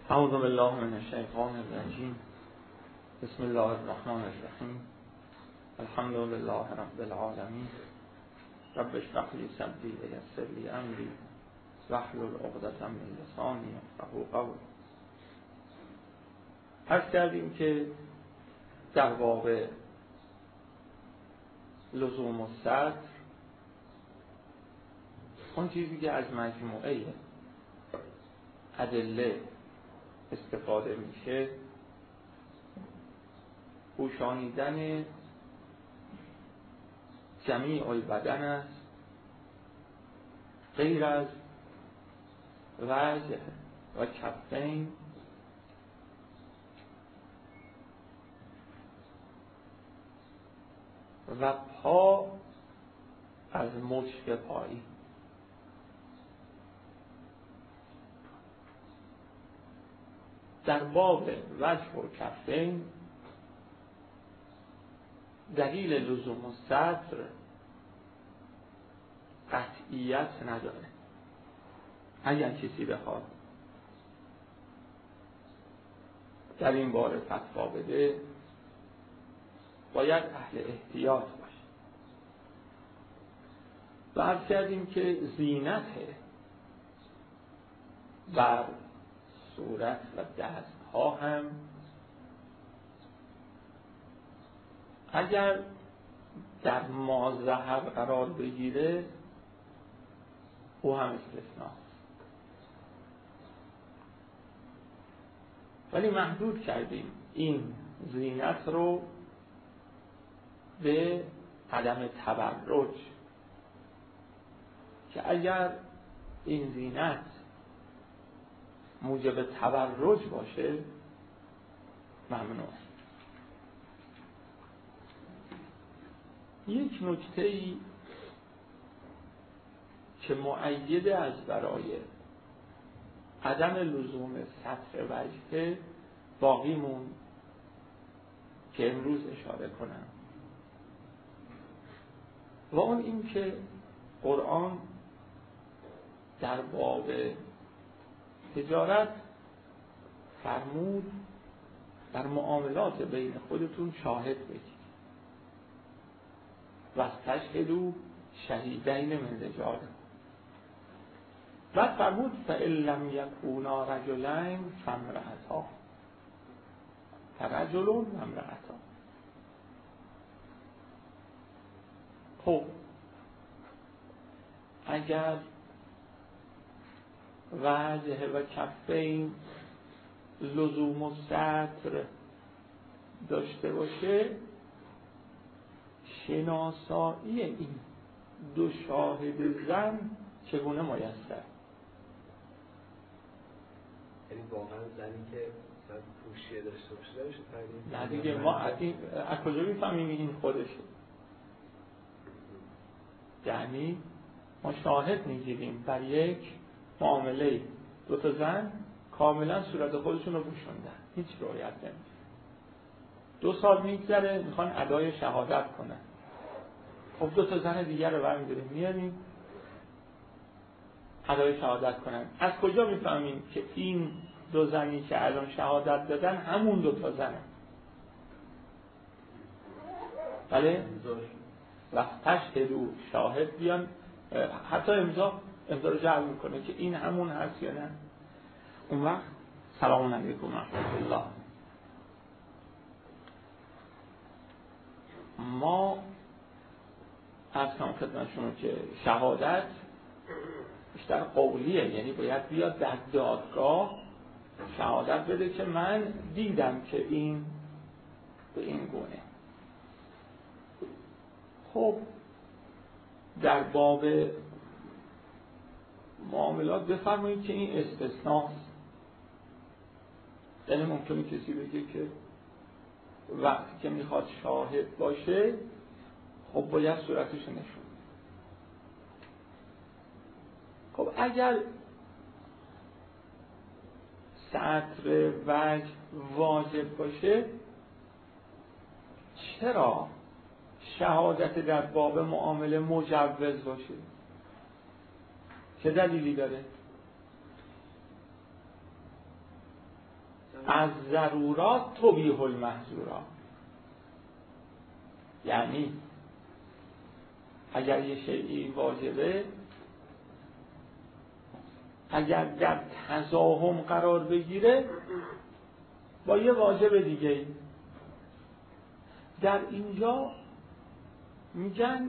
اعوذ بالله من الشیطان الرجیم. بسم الله الرحمن الرحیم. الحمد لله رب العالمین. رب اشرح لی صدری و یسر لی امری واحلل عقدة من لسانی یفقهوا قولی. عرض کردیم که در باب لزوم الصدر اون چیزی که از مجموعه ادله استفاده میشه پوشانیدن جمیع البدن است غیر از وجه و کفین و پا از مشت پایی. در باب وجه و کفین دلیل لزوم الصدر قطعیت نداره. اگر کسی بخواد در این باره فتوا بده باید اهل احتیاط باشه. و عرض کردیم که زینت بر صورت و دست ها هم اگر در ماظهر قرار بگیره او هم استثناست، ولی محدود کردیم این زینت رو به عدم تبرج، که اگر این زینت موجب تبرج باشه ممنوع. یک نکته‌ای که مؤید است برای عدم لزوم سطر وجه باقی مون که امروز اشاره کنم، و اون این که قرآن در باب تجارت فرمود در معاملات بین خودتون شاهد بگیرید و استشهدوا شهیدین من رجالکم. بعد فرمود فإن لم یکونا رجلین فامرأتان فرجل و امرأتان. خب اگر وجه و کفین لزوم الستر داشته باشه، شناسایی این دو شاهد زن چگونه میسر؟ یعنی واقعا زنی که پوشیه داشته باشه نه دیگه، ما از کجا میفهمیم این خودشه؟ یعنی ما شاهد میگیریم بر یک معامله دو تا زن کاملا صورت خودشون رو پوشوندن، هیچ رعایت نمیشه. 2 سال میگذره میخوان ادای شهادت کنن، خب 2 تا زن دیگر رو برمی‌داریم میاریم ادای شهادت کنن. از کجا میفهمیم که این 2 زنی که الان شهادت دادن همون 2 تا زنن؟ بله؟ وقت تشهدوا شاهد بیان، حتی امضا رو جعل میکنه که این همون هست یا نه. اون وقت سلام علیکم و رحمت الله. ما از کنم خدمتشون که شهادت بیشتر قولیه، یعنی باید بیاد در دادگاه شهادت بده که من دیدم که این به این گونه. خب در باب معاملات بفرمایید که این استثناست. یعنی ممکنه کسی بگه که وقتی که میخواد شاهد باشه خب باید صورتش نشون. خب اگر سطر وجه واجب باشه چرا شهادت در باب معامله مجوز باشه؟ چه دلیلی داره؟ از ضرورات تبیح المحظورات. یعنی اگر یه شیئی واجبه، اگر در تزاحم قرار بگیره با یه واجب دیگه، در اینجا میگن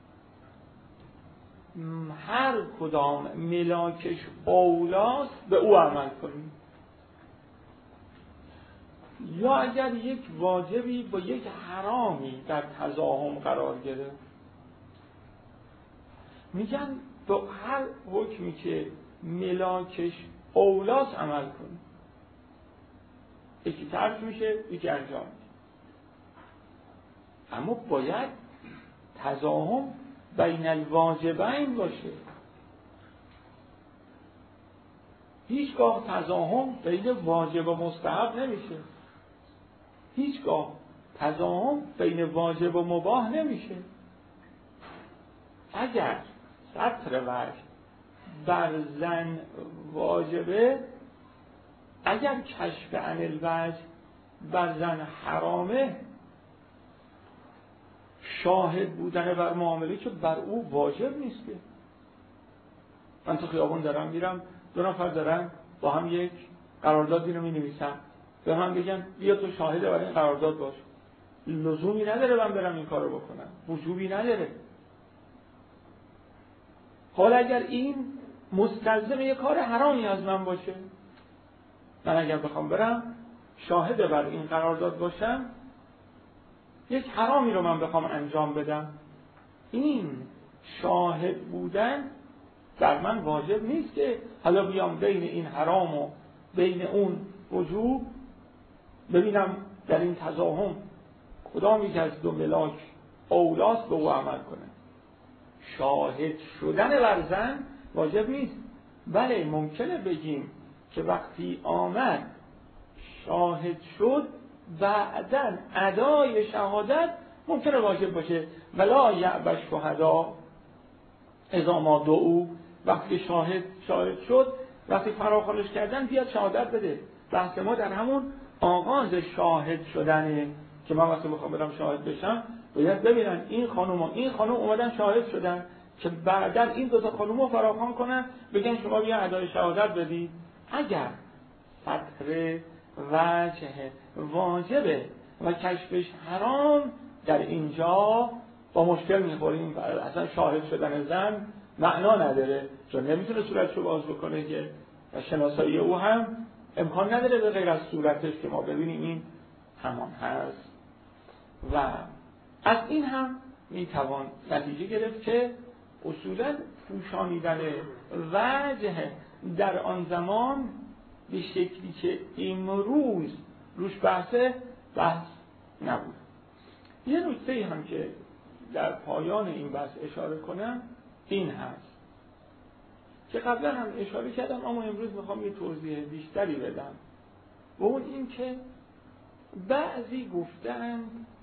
هر کدام ملاکش اولاست به او عمل کنیم. یا اگر یک واجبی با یک حرامی در تزاحم قرار گرفت، میگن با هر حکمی که ملاکش اولاست عمل کنیم. یکی ترک میشه، یکی انجام میشه. اما باید تزاحم بین الواجبین باشه. هیچگاه تزاحم بین واجب و مستحب نمیشه. هیچگاه تزاحم بین واجب و مباح نمیشه. اگر سطر وجه بر زن واجبه، اگر کشف عن الوجه بر زن حرامه، شاهد بودن بر معامله که بر او واجب نیست. که من تو خیابون دارم میرم، دو نفر دارن با هم یک قراردادی رو می‌نویسن، به من بگن بیا تو شاهد برای این قرارداد باش، لزومی نداره من برم این کارو بکنم، وجوبی نداره. حالا اگر این مستلزم یک کار حرامی از من باشه، من اگر بخوام برم شاهد بر این قرارداد باشم، یک حرامی رو من بخوام انجام بدم، این شاهد بودن در من واجب نیست که حالا بیام بین این حرام و بین اون وجوب ببینم در این تزاحم کدام یک از دو ملاک اولاست به او عمل کنه. شاهد شدن بر زن واجب نیست. بله ممکنه بگیم که وقتی آمد شاهد شد، بعداً ادای شهادت ممکنه واجب باشه. ولا یعبش شهدا اذا ما دعوا، وقتی شاهد شد، وقتی فراخوانش کردن بیاد شهادت بده. بحث ما در همون آغاز شاهد شدنه که من وقتی بخوام برم شاهد بشم باید ببینن این خانم و این خانم اومدن شاهد شدن، که بعداً این دو تا خانم رو فراخوان کنن بگن شما بیا ادای شهادت بدید. اگر سطر وجه واجبه و کشفش حرام، در اینجا با مشکل میخوریم. اصلا شاهد شدن زن معنا نداره، چون نمیتونه صورتشو باز بکنه که و شناسایی او هم امکان نداره به غیر از صورتش که ما ببینیم این همان هست. و از این هم میتوان نتیجه گرفت که اصولا پوشانیدن وجه در آن زمان به شکلی که امروز روش بحث نبود. یه نکته هم که در پایان این بحث اشاره کنم این هست که قبلا هم اشاره کردم، اما امروز میخوام یه توضیح بیشتری بدم، و اون این که بعضی گفتن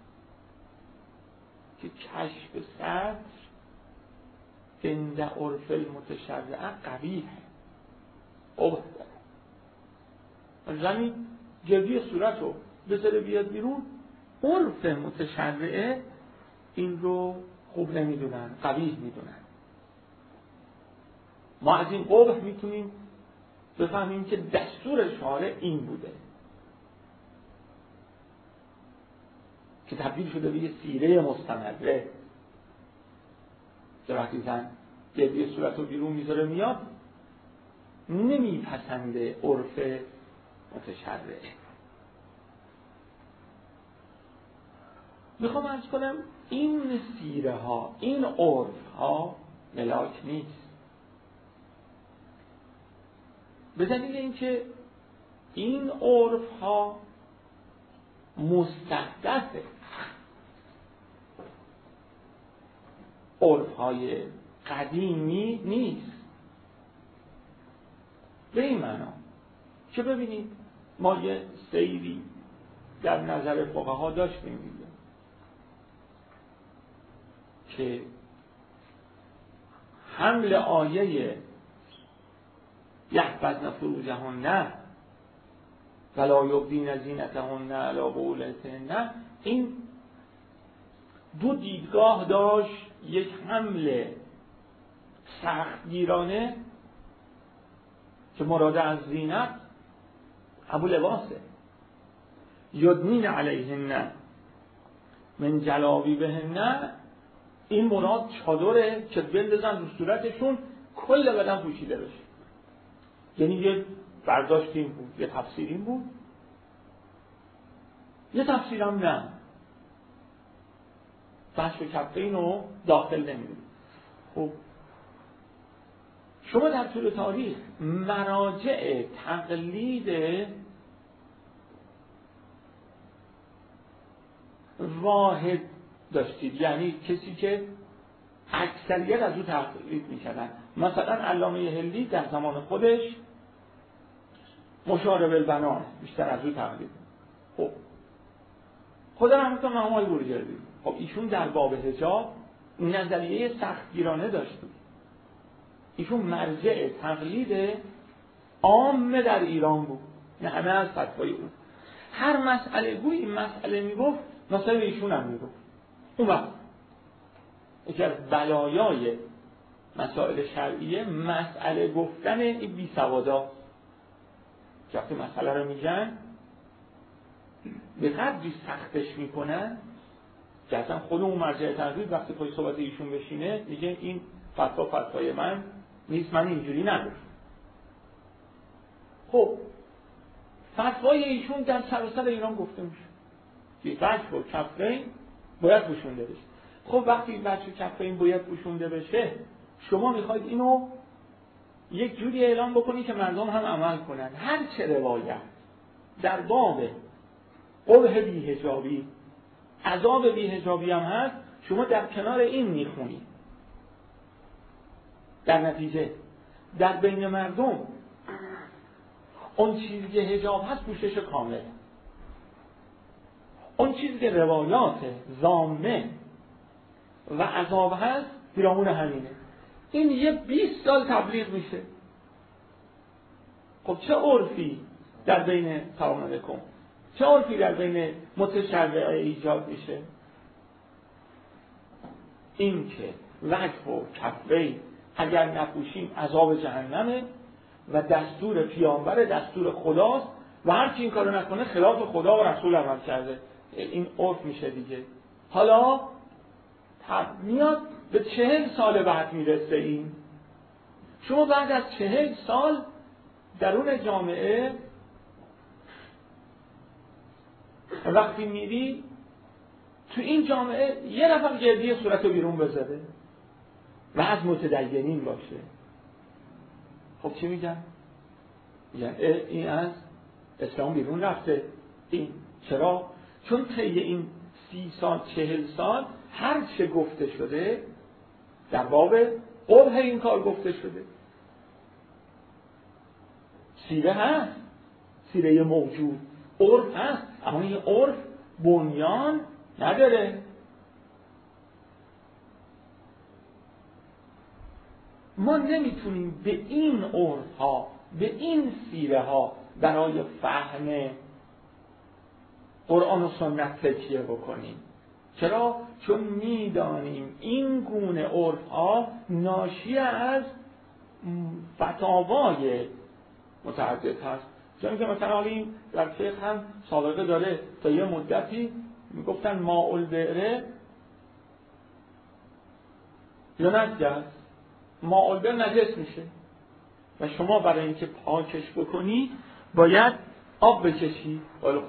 که کشف سطر عند عرف المتشرع قبیح، زمین جلوی صورت رو بذاره بیاد بیرون، عرف متشرعه این رو خوب نمیدونن، قبیح میدونن. ما از این قبح میتونیم بفهمیم که دستور شارع این بوده که تبدیل شده به یه سیره مستمره. وقتی زن جلوی صورت رو بیرون میذاره میاد، نمیپسنده عرف متشرعه. میخوام عرض کنم این سیره ها، این عرف ها ملاک نیست، به دلیل اینکه این عرف ها مستحدثه، عرف های قدیمی نیست. به این معنا که ببینید ما یه سیری در نظر فقها داشتیم دیگه که حمل آیه یحفظن فروجهن ولا یبدین زینتهن علی بولتهن، این دو دیدگاه داشت. یک حمله سختگیرانه که مراد از زینت همون لباسه، یدنین علیهن من جلابیبهن، این مراد چادره که بندازن رو صورتشون کل بدن پوشیده بشه. یعنی یه برداشت این بود، یه تفسیر این بود، یه تفسیرم نه، بحث و کفین رو داخل نمیدونی. خب شما در طول تاریخ مراجع تقلید واحد داشتید، یعنی کسی که اکثریت از او تقلید میکردن. مثلا علامه هندی در زمان خودش مشارب البنان بیشتر از او تقلید. خب خدا رحمتون محمد بروجردی، خب ایشون در باب حجاب نظریه سختگیرانه داشت. ایشون مرجع تقلید عام در ایران بود، نه همه از فتوای اون. هر مسئله گوی این مسئله میگفت، مثلا ایشون هم میگفت. اون وقت یکی از بلایای مسائل شرعیه مسئله گفتن این بیسوادا که وقتی مسئله رو میگن به قدری سختش میکنن که اصلا خود اون مرجع تقلید وقتی پای صحبت ایشون بشینه میگه این فتوای من نیست، من اینجوری نگفتم. خب فتوای ایشون در سراسر ایران گفته میشه که وجه و کفین باید پوشونده بشه. خب وقتی وجه و کفین باید پوشونده بشه، شما میخواید اینو یک جوری اعلام بکنی که مردم هم عمل کنن. هر چه روایت در باب قبح بی‌حجابی، عذاب بی‌حجابی هم هست، شما در کنار این میخونید. در نتیجه در بین مردم اون چیزی که حجاب هست پوشش کامل، اون چیزی که روایات ضامنه و عذاب هست پیرامون همینه. این یه 20 سال تبلیغ میشه. خب چه عرفی در بین سلام چه عرفی در بین متشرعه ایجاد میشه؟ این که وجه و کفین اگر نپوشیم عذاب جهنمه و دستور پیامبر، دستور خداست و هر کی این کارو نکنه خلاف خدا و رسول عمل کرده. این عرف میشه دیگه. حالا میاد به 40 سال بعد میرسه این. شما بعد از 40 سال درون جامعه وقتی میری تو این جامعه یه نفر گردی صورت رو بیرون بذاره و از متدینین باشه، خب چی میگن؟ میگن این از اسلام بیرون رفته. این چرا؟ چون طی این 30 سال 40 سال هر چه گفته شده در باب قبح این کار گفته شده. سیره هست، سیره موجود، عرف هست، اما این عرف بنیان نداره. ما نمیتونیم به این عرف ها، به این سیره ها برای فهم قرآن و سنت تکیه بکنیم. چرا؟ چون میدانیم این گونه عرف ها ناشی از فتاوای متعدد هست. چون که مثلا این در فقه هم سابقه داره، تا یه مدتی میگفتن ماء البئر یا نجس، ماء البئر نجس میشه و شما برای اینکه پاکش بکنی باید آب بکشی.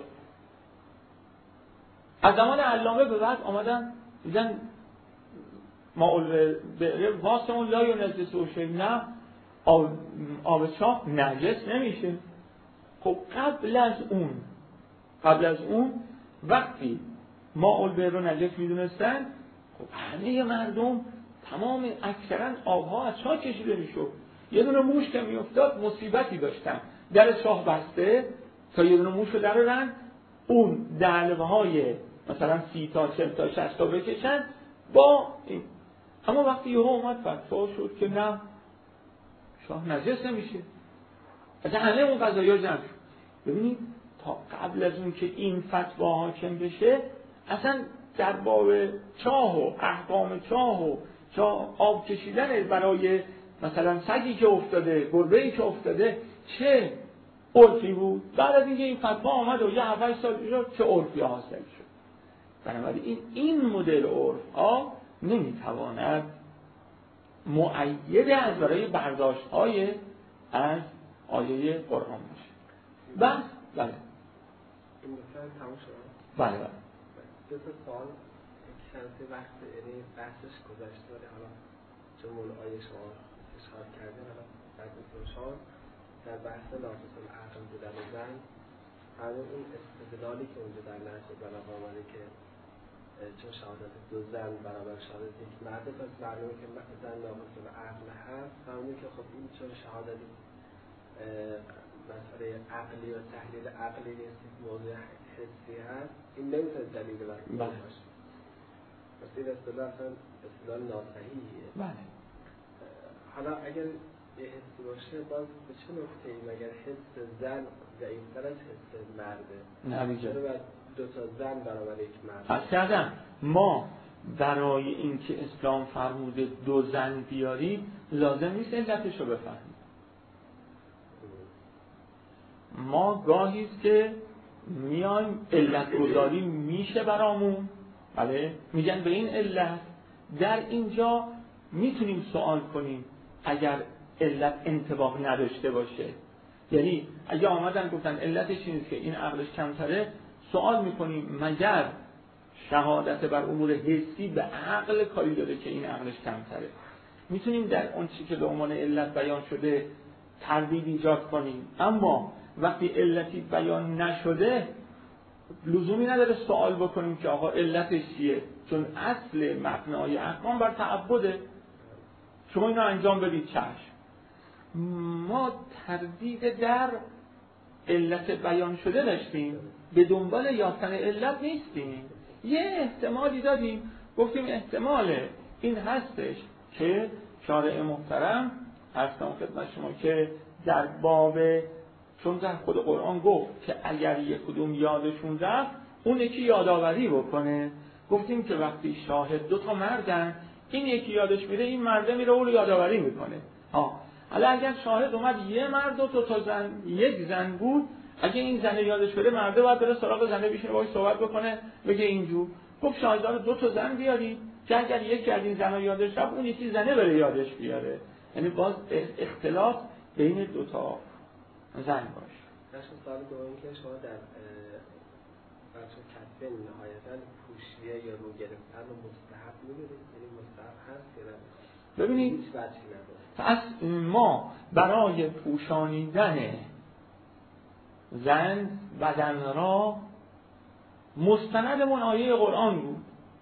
از زمان علامه به بعد آمدن دیدن ماء البئر واسمون لا ینجس و شیء، نه آب چاه نجس نمیشه. خب قبل از اون وقتی ماء البئر رو نجس میدونستن، خب همه مردم تمام اکثرا آبها از چاه کشیده میشد. یه دونه موش که میافتاد مصیبتی داشتن، در چاه بسته تا یه دونه موش رو درارن، اون دلوهای مثلا 30 تا 40 تا 60 تا بکشن با این. اما وقتی یهو اومد فتوا شد که نه، شاه نجس نمیشه، اصلا همه اون قضایا جمع شد. ببینید تا قبل از اون که این فتوا حاکم بشه اصلا در باب چاه و احکام چاه و آب کشیدن برای مثلا سگی که افتاده، گربه‌ای که افتاده چه عرفی بود. بعد از اینکه این فتوا آمد و 7-8 سال شد چه عرفی حاصل شد. بنابراین این مدل عرف ها نمیتواند مؤید از برای برداشت های از آیه قرآن باشه. بس بله این مثلا تموم شد. بله بله دو تا سوال کسی وقت یعنی بحثش گذشته ولی حالا چون مول آیه شما اشاره کردیم حالا بعد از شما در بحث ناقص العقل بودن زن همون اون استدلالی که اونجا در نهج بلاغه آمده که چون شهادت دو زن برابر شهادت یک مرد پس معلومه که زن ناقص العقل هست، همونه که خب این چون شهادت مسئله عقلی و تحلیل عقلی نیست موضوع حسی هست این نمیتونه دلیل بر این باشه. پس این اصطلاح اصلا اصطلاح ناصحیحیه. بله حالا اگر یه حسی باشه باز به چه نکته ای مگر حس زن ضعیف‌تر از حس مرده؟ نه بیجا چرا باید دو تا زن برابر یک مرد؟ پس کردم ما برای اینکه اسلام فرموده دو زن بیاریم لازم نیست علتش رو بفهمیم. ما گاهیست که میایم علت گذاری میشه برامون، بله میگن به این علت در اینجا میتونیم سوال کنیم اگر علت انطباق نداشته باشه. یعنی اگه آمدن گفتن علتش اینه که این عقلش کمتره، سوال میکنیم مگر شهادت بر امور حسی به عقل کاری داره که این عقلش کمتره. میتونیم در اون چیزی که به عنوان علت بیان شده تردید ایجاد کنیم. اما وقتی علتی بیان نشده لزومی نداره سوال بکنیم که آقا علتش چیه، چون اصل مبنای احکام بر تعبده. شما اینو انجام بدید چشم. ما تردید در علت بیان شده داشتیم، به دنبال یافتن علت نیستیم. یه احتمالی دادیم، گفتیم احتمال این هستش که شارع محترم هستم خدمت شما که در باب، چون در خود قرآن گفت که اگر یک کدوم یادشون رفت اون یکی یادآوری بکنه. گفتیم که وقتی شاهد دو تا مردن این یکی یادش میره این مرده میره اون رو یادآوری میکنه. حالا اگر شاهد اومد یه مرد و دو تا زن یک زن بود، اگه این زن یادش بره مرده باید بره سراغ زنه بشینه باهاش صحبت بکنه بگه اینجور. گفت شاهدان دو تا زن بیارید که اگر یکی از این زنا یادش رفت اون یکی زنه بره یادش بیاره. یعنی باز اختلاف بین دو تا زن باشه. داشتم سوال دوم که شما در بچه کتبه نهایتاً پوشیه یا رو گرفتن و مستحب می‌بینید؟ یعنی مستحب هست یا نه؟ ببینید هیچ وجهی نداره. پس ما برای پوشانیدن زن بدن را مستندمون آیه قرآن بود.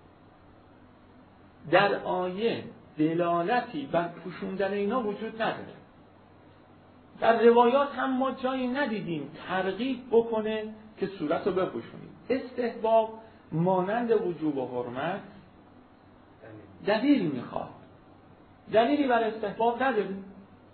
در آیه دلالتی بر پوشوندن اینا وجود نداره. در روایات هم ما جایی ندیدیم ترغیب بکنه که صورت رو بپوشونیم. استحباب مانند وجوب و حرمت دلیلی میخواد. دلیلی بر استحباب نداریم.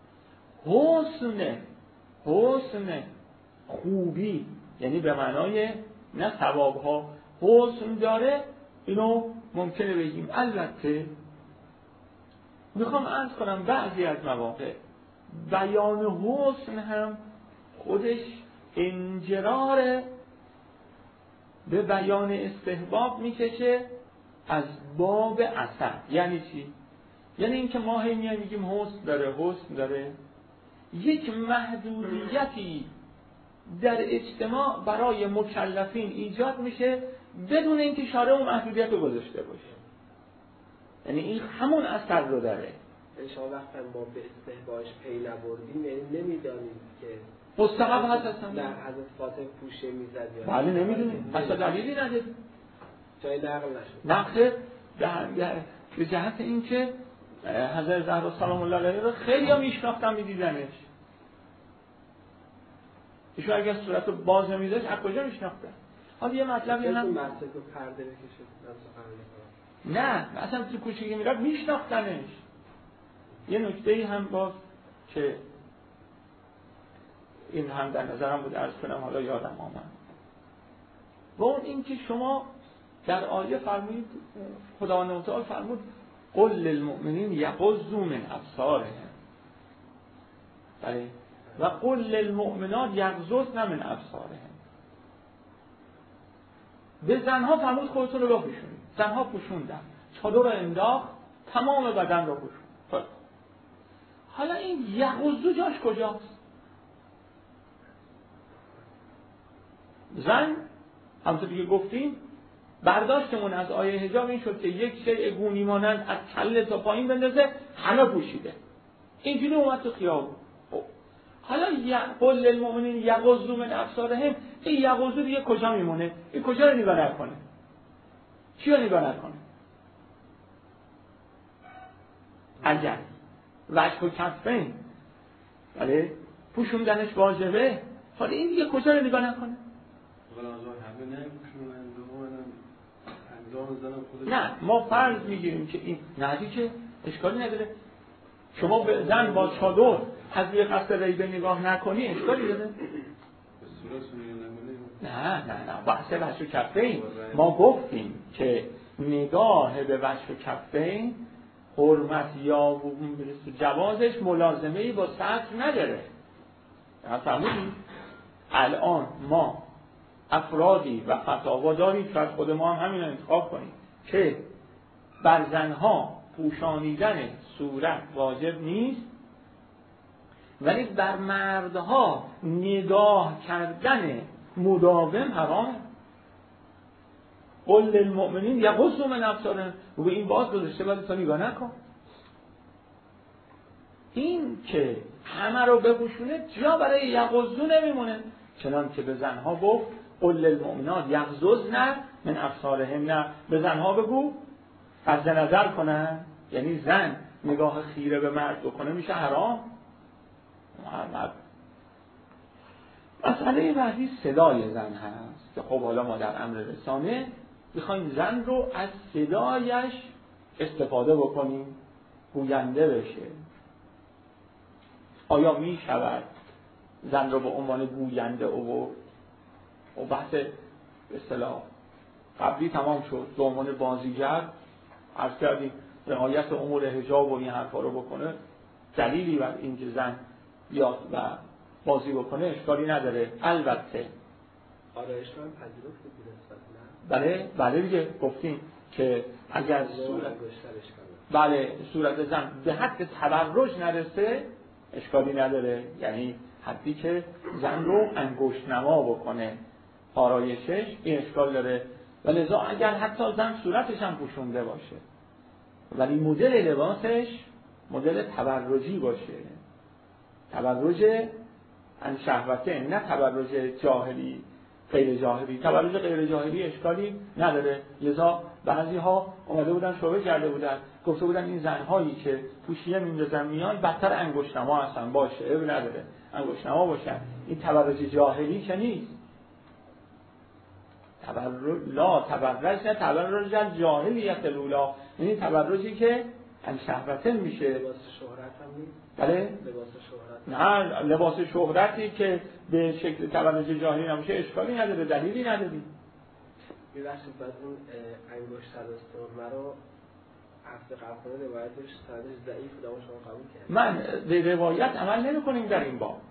حسن خوبی یعنی به معنای نه ثوابها حسن داره، اینو ممکنه بگیم. البته میخوام عرض کنم بعضی از مواقع بیان حسن هم خودش انجرار به بیان استحباب میکشه از باب اثر. یعنی چی؟ یعنی اینکه ما هی میگیم حسن داره یک محدودیتی در اجتماع برای مکلفین ایجاد میشه بدون اینکه شارع اون محدودیت رو گذاشته باشه. یعنی این همون اثر رو داره. شما وقتی ما به استحبابش پی نبردیم یعنی نمیدانیم که مستحب هست اصلا نه حضرت فاطمه پوشه میزد یا بله نمیدونیم، اصلا دلیلی نداره، جای نقل نشد. نقل به جهت اینکه حضرت زهرا سلام الله علیها رو خیلی ها میشناختن میدیدنش. ایشون اگر صورت رو باز نمیذاشت از کجا میشناختن؟ حالا یه مطلبی هم مسجد رو پرده بکشه نه اصلا تو کوچه میرفت میشناختنش. یه نکته‌ای هم باز که این هم در نظرم بود عرض کنم حالا یادم آمد. و اون این که شما در آیه فرمودید، خداوند متعال فرمود قل للمؤمنین یغضوا من ابصارهم، بله، و قل للمؤمنات یغضضن من ابصارهم. به زنها فرمود خودتون رو بپوشونید. زنها پوشوندن، چادر رو انداخت، تمام بدن رو پوشوند. حالا این یغضوا جاش کجاست؟ زن همونطور که گفتیم برداشتمون از آیه حجاب این شد که یک شیء گونی مانند از کله تا پایین بندازه، همه پوشیده. اینجوری اومد تو خیابون. حالا قل للمؤمنین یغضوا من ابصارهم، این یغضوا دیگه کجا میمونه؟ این کجا رو نگاه نکنه؟ چی رو نگاه نکنه؟ اگر وجه و کفین، بله، پوشوندنش واجبه، حالا این دیگه کجا رو نگاه نکنه؟ نه، ما فرض میگیریم که این نه که اشکالی نداره. شما به زن با چادر از یه قصد ریبه نگاه نکنی اشکالی داره؟ نه بحث وجه و کفین. ما گفتیم که نگاه به وجه و کفین حرمت یا جوازش ملازمه‌ای با سطر نداره. فهمیدید؟ الان ما افرادی و فتاوا داریم که از خود ما هم همین انتخاب کنیم که بر زنها پوشانیدن صورت واجب نیست، ولی بر مردها نگاه کردن مداوم حرامه. قل للمؤمنین یغضوا من ابصارهم، و به این باز گذاشته باید تا نگاه نکن. این که همه رو بپوشونه جا برای یغضوا نمیمونه، چنان که به زنها گفت قل للمؤمنات یغضضن من ابصارهن، به زنها بگو قصد نظر کنن، یعنی زن نگاه خیره به مرد بکنه میشه حرام. محمد مسئله بعدی صدای زن هست که خب حالا ما در امر رسانه میخوایم زن رو از صدایش استفاده بکنیم، گوینده بشه. آیا میشود زن رو به عنوان گوینده و بحث به اصطلاح قبلی تمام شد، به عنوان بازیگر عرض کردیم رعایت امور حجاب و این حرفا رو بکنه، دلیلی بر این که زن بیاد و بازی بکنه اشکالی نداره. البته آرایش رو هم پذیرفت دیگه، بله دیگه گفتیم که اگر صورت زن به حد تبرج نرسه اشکالی نداره، یعنی حدی که زن رو انگشت نما بکنه آرایشش، این اشکال داره. و لذا اگر حتی زن صورتش هم پوشونده باشه ولی مدل لباسش مدل تبرجی باشه، تبرج ان شهوته، نه تبرج جاهلی غیر جاهلی. تبرج غیر جاهلی اشکالی نداره. لذا بعضی ها اومده بودن شبهه کرده بودن، گفته بودن این زنهایی که پوشیه میندازن میان بدتر انگشت نما هستن. باشه، عیب نداره انگشت نما باشن، این تبرج جاهلی که نیست. لا تبرج نه تبرج جاهلیت الاولا، یعنی تبرجی که ان شهوته میشه. لباس شهرت هم نیست. بله؟ لباس شهرت نه، لباس شهرتی که به شکل تبرج جاهلی نمیشه اشکالی نداره، دلیلی نداری. می‌بخشید بعد اون انگشت سرستون رو هفته قبل روایتش سندش ضعیف بود، شما قبول کردید. من به روایت عمل نمی‌کنیم در این باب.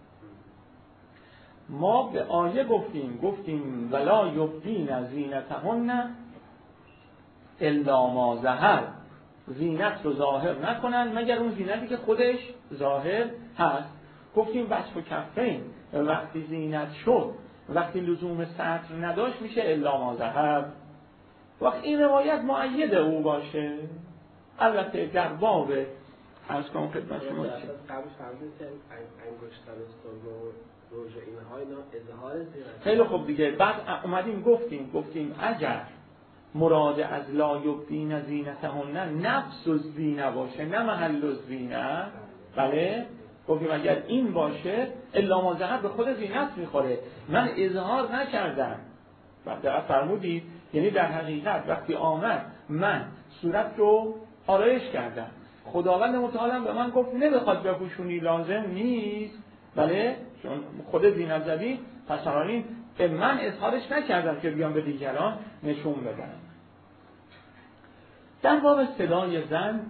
ما به آیه گفتیم ولا یبدین زینتهن الا ما ظهر، زینت رو ظاهر نکنن مگر اون زینتی که خودش ظاهر هست. گفتیم وجه و کفین وقتی زینت شد، وقتی لزوم ستر نداشت میشه الا ما ظهر. وقتی این روایت مؤید او باشه، البته در باب عرض کنم خدمت شما قبل فرمودید که انگشت رو روژه اینها اینا اظهار زینت. خیلی خوب دیگه. بعد اومدیم گفتیم اگر مراد از لا یبدین زینتهن نفس الزینه باشه نه محل الزینه، بله، گفتیم اگر این باشه الا ما ظهر به خود زینت میخوره. من اظهار نکردم، بعد فرمودید یعنی در حقیقت وقتی آمد من صورت رو آرایش کردم، خداوند متعال به من گفت نمیخواد بپوشونی، لازم نیست، بله، چون خود زینت زدی، پس بنابراین من اظهارش نکردم که بیام به دیگران نشون بدم. در باب صدای زن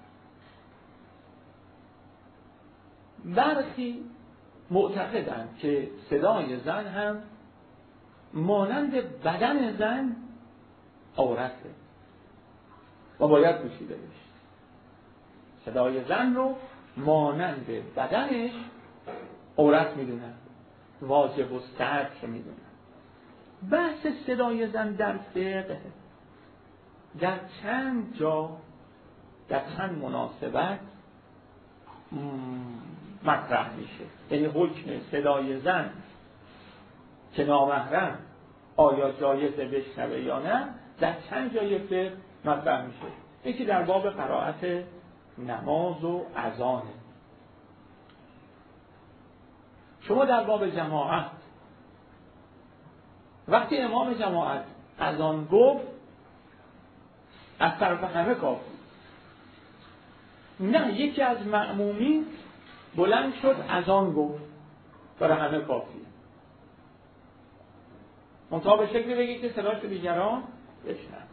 برخی معتقدند که صدای زن هم مانند بدن زن عورته و باید پوشیده بشه. صدای زن رو مانند بدنش عورت میدونن، واجب و مستحب میدونن. بحث صدای زن در فقه در چند جا در چند مناسبت مطرح میشه. یعنی حکم صدای زن که نامحرم آیا جایزه بشنوه یا نه در چند جای فقه مطرح میشه. یکی در باب قرائت نماز و اذانه. شما در باب جماعت وقتی امام جماعت اذان گفت از طرف همه کافی، نه یکی از مأمومین بلند شد اذان گفت برای همه کافی، منتها به شکلی بگید که صداش دیگران بشنن.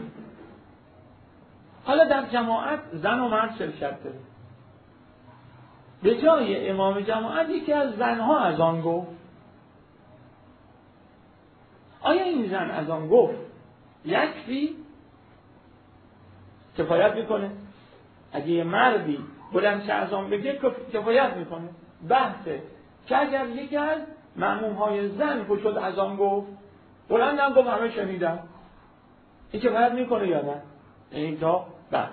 حالا در جماعت زن و مرد شرکت داره، به جای امام جماعت یکی از زنها اذان گفت. آیا این زن اذان گفت یکفی کفایت میکنه؟ اگه یه مردی بلند شه اذان بگه کفایت میکنه؟ بحثه که اگر یکی از مأمومهای زن شد اذان گفت بلندم گفت همه شنیدن، این کفایت میکنه یا نه؟ این تا بحث.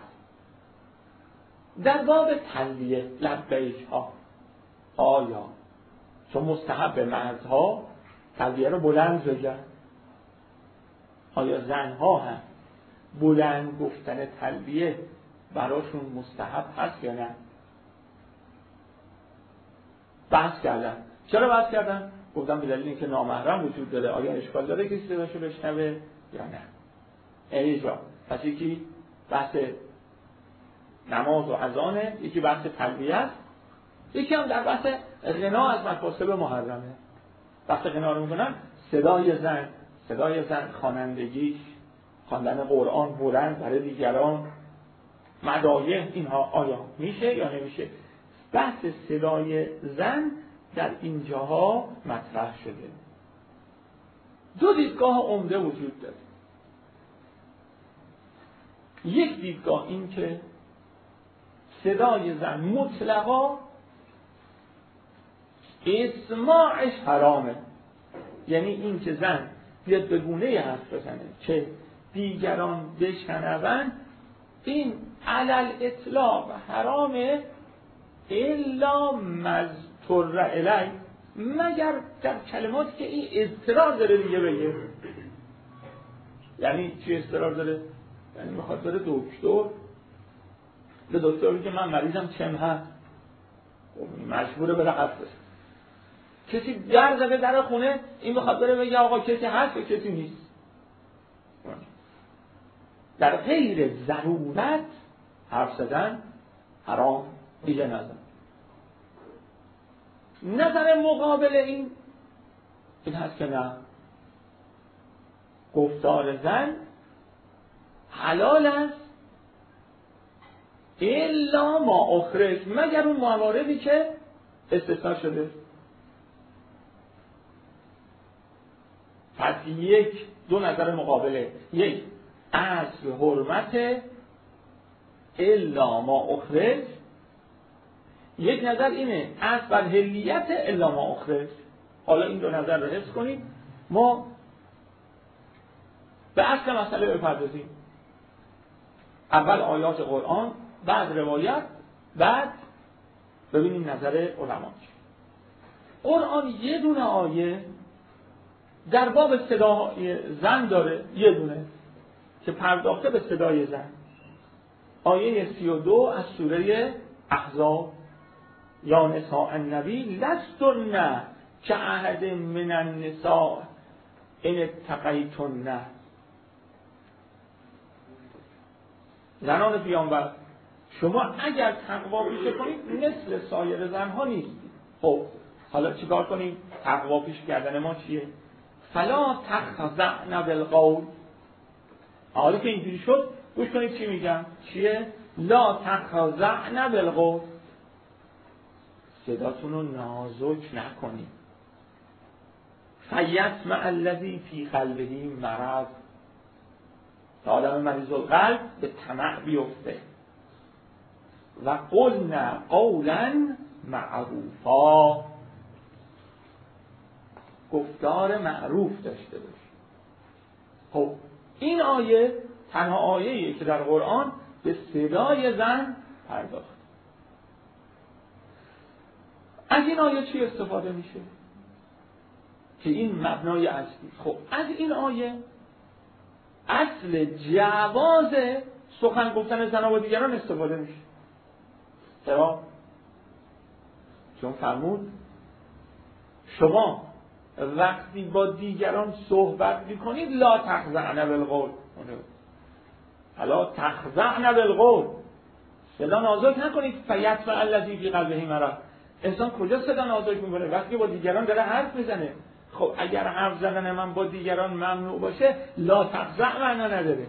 در باب تلبیه لبیک ها آیا چون مستحب مردها تلبیه رو بلند بگن، آیا زنها هم بلند گفتن تلبیه براشون مستحب هست یا نه؟ بحث کردن. چرا بحث کردن؟ گفتم به دلیل اینکه نامحرم وجود داره، آیا اشکال داره که صداشو بشنوه یا نه؟ ایجا پس یکی بحث نماز و اذانه، یکی بحث تلبیه است، یکی هم در بحث غنا از مکاسب محرمه. بحث غنا رو میکنن صدای زن خوانندگیش، خواندن قرآن بلند برای دیگران، مدایح، اینها آیا میشه یا نمیشه؟ بحث صدای زن در اینجاها مطرح شده. دو دیدگاه عمده وجود داره. یک دیدگاه این که صدای زن مطلقا اسماعش حرامه، یعنی این که زن بیاد به گونه حرف بزنه که دیگران بشنون، این علل اطلاق حرامه الا مذکور الی، مگر در کلماتی که این اضطرار داره دیگه بگه. یعنی چی اضطرار داره؟ یعنی میخواد بره دکتر، به دکتر بگه من مریضم چم هست، مجبوره بره حرف بزنه. کسی در زده در خونه، این میخواد بره بگه آقا کسی هست و کسی نیست. در غیر ضرورت حرف زدن حرام. دیگه نظر مقابل این هست که نه، گفتار زن حلال است الا ما اخرج، مگر اون مواردی که استثناء شده. پس دو نظر مقابله، یک اصل حرمت الا ما اخرج، یک نظر اینه اصل بر حلیت الا ما اخرج. حالا این دو نظر رو حفظ کنید، ما به اصل مسئله بپردازیم. اول آیات قرآن، بعد روایت، بعد ببینیم نظر علما. قرآن یه دونه آیه در باب صدای زن داره، یه دونه که پرداخته به صدای زن، آیه 32 از سوره احزاب، یا نساء النبی لستن کاحد من النساء ان اتقیتن. زنان پیامبر شما اگر تقوا پیشه کنید مثل سایر زنها نیستید. خب حالا چیکار کنیم؟ تقوا پیشه کردن ما چیه؟ فلا تخضعن بالقول. حالا که اینجوری شد گوش کنید چی میگم. چیه؟ لا تخضعن بالقول، صداتون رو نازک نکنید. فیطمع الذی فی قلبه مرض، تا آدم مریض القلب به طمع بیفته. و قلنا قولا معروفا، گفتار معروف داشته باش. خب این آیه تنها آیه‌ایه که در قرآن به صدای زن پرداخت. از این آیه چی استفاده میشه؟ که این مبنای اصلی. خب از این آیه اصل جواز سخن گفتن زنها با دیگران استفاده میشه. چرا؟ چون فرمود شما وقتی با دیگران صحبت میکنید لا تخضعن بالقول، لا تخضعن بالقول، صدا نازک نکنید. فیطمع الذی فی قلبه مرض، انسان کجا صدا نازک میکنه؟ وقتی با دیگران داره حرف میزنه. خب اگر حرف زدن من با دیگران ممنوع باشه لا تخضع معنا نداره.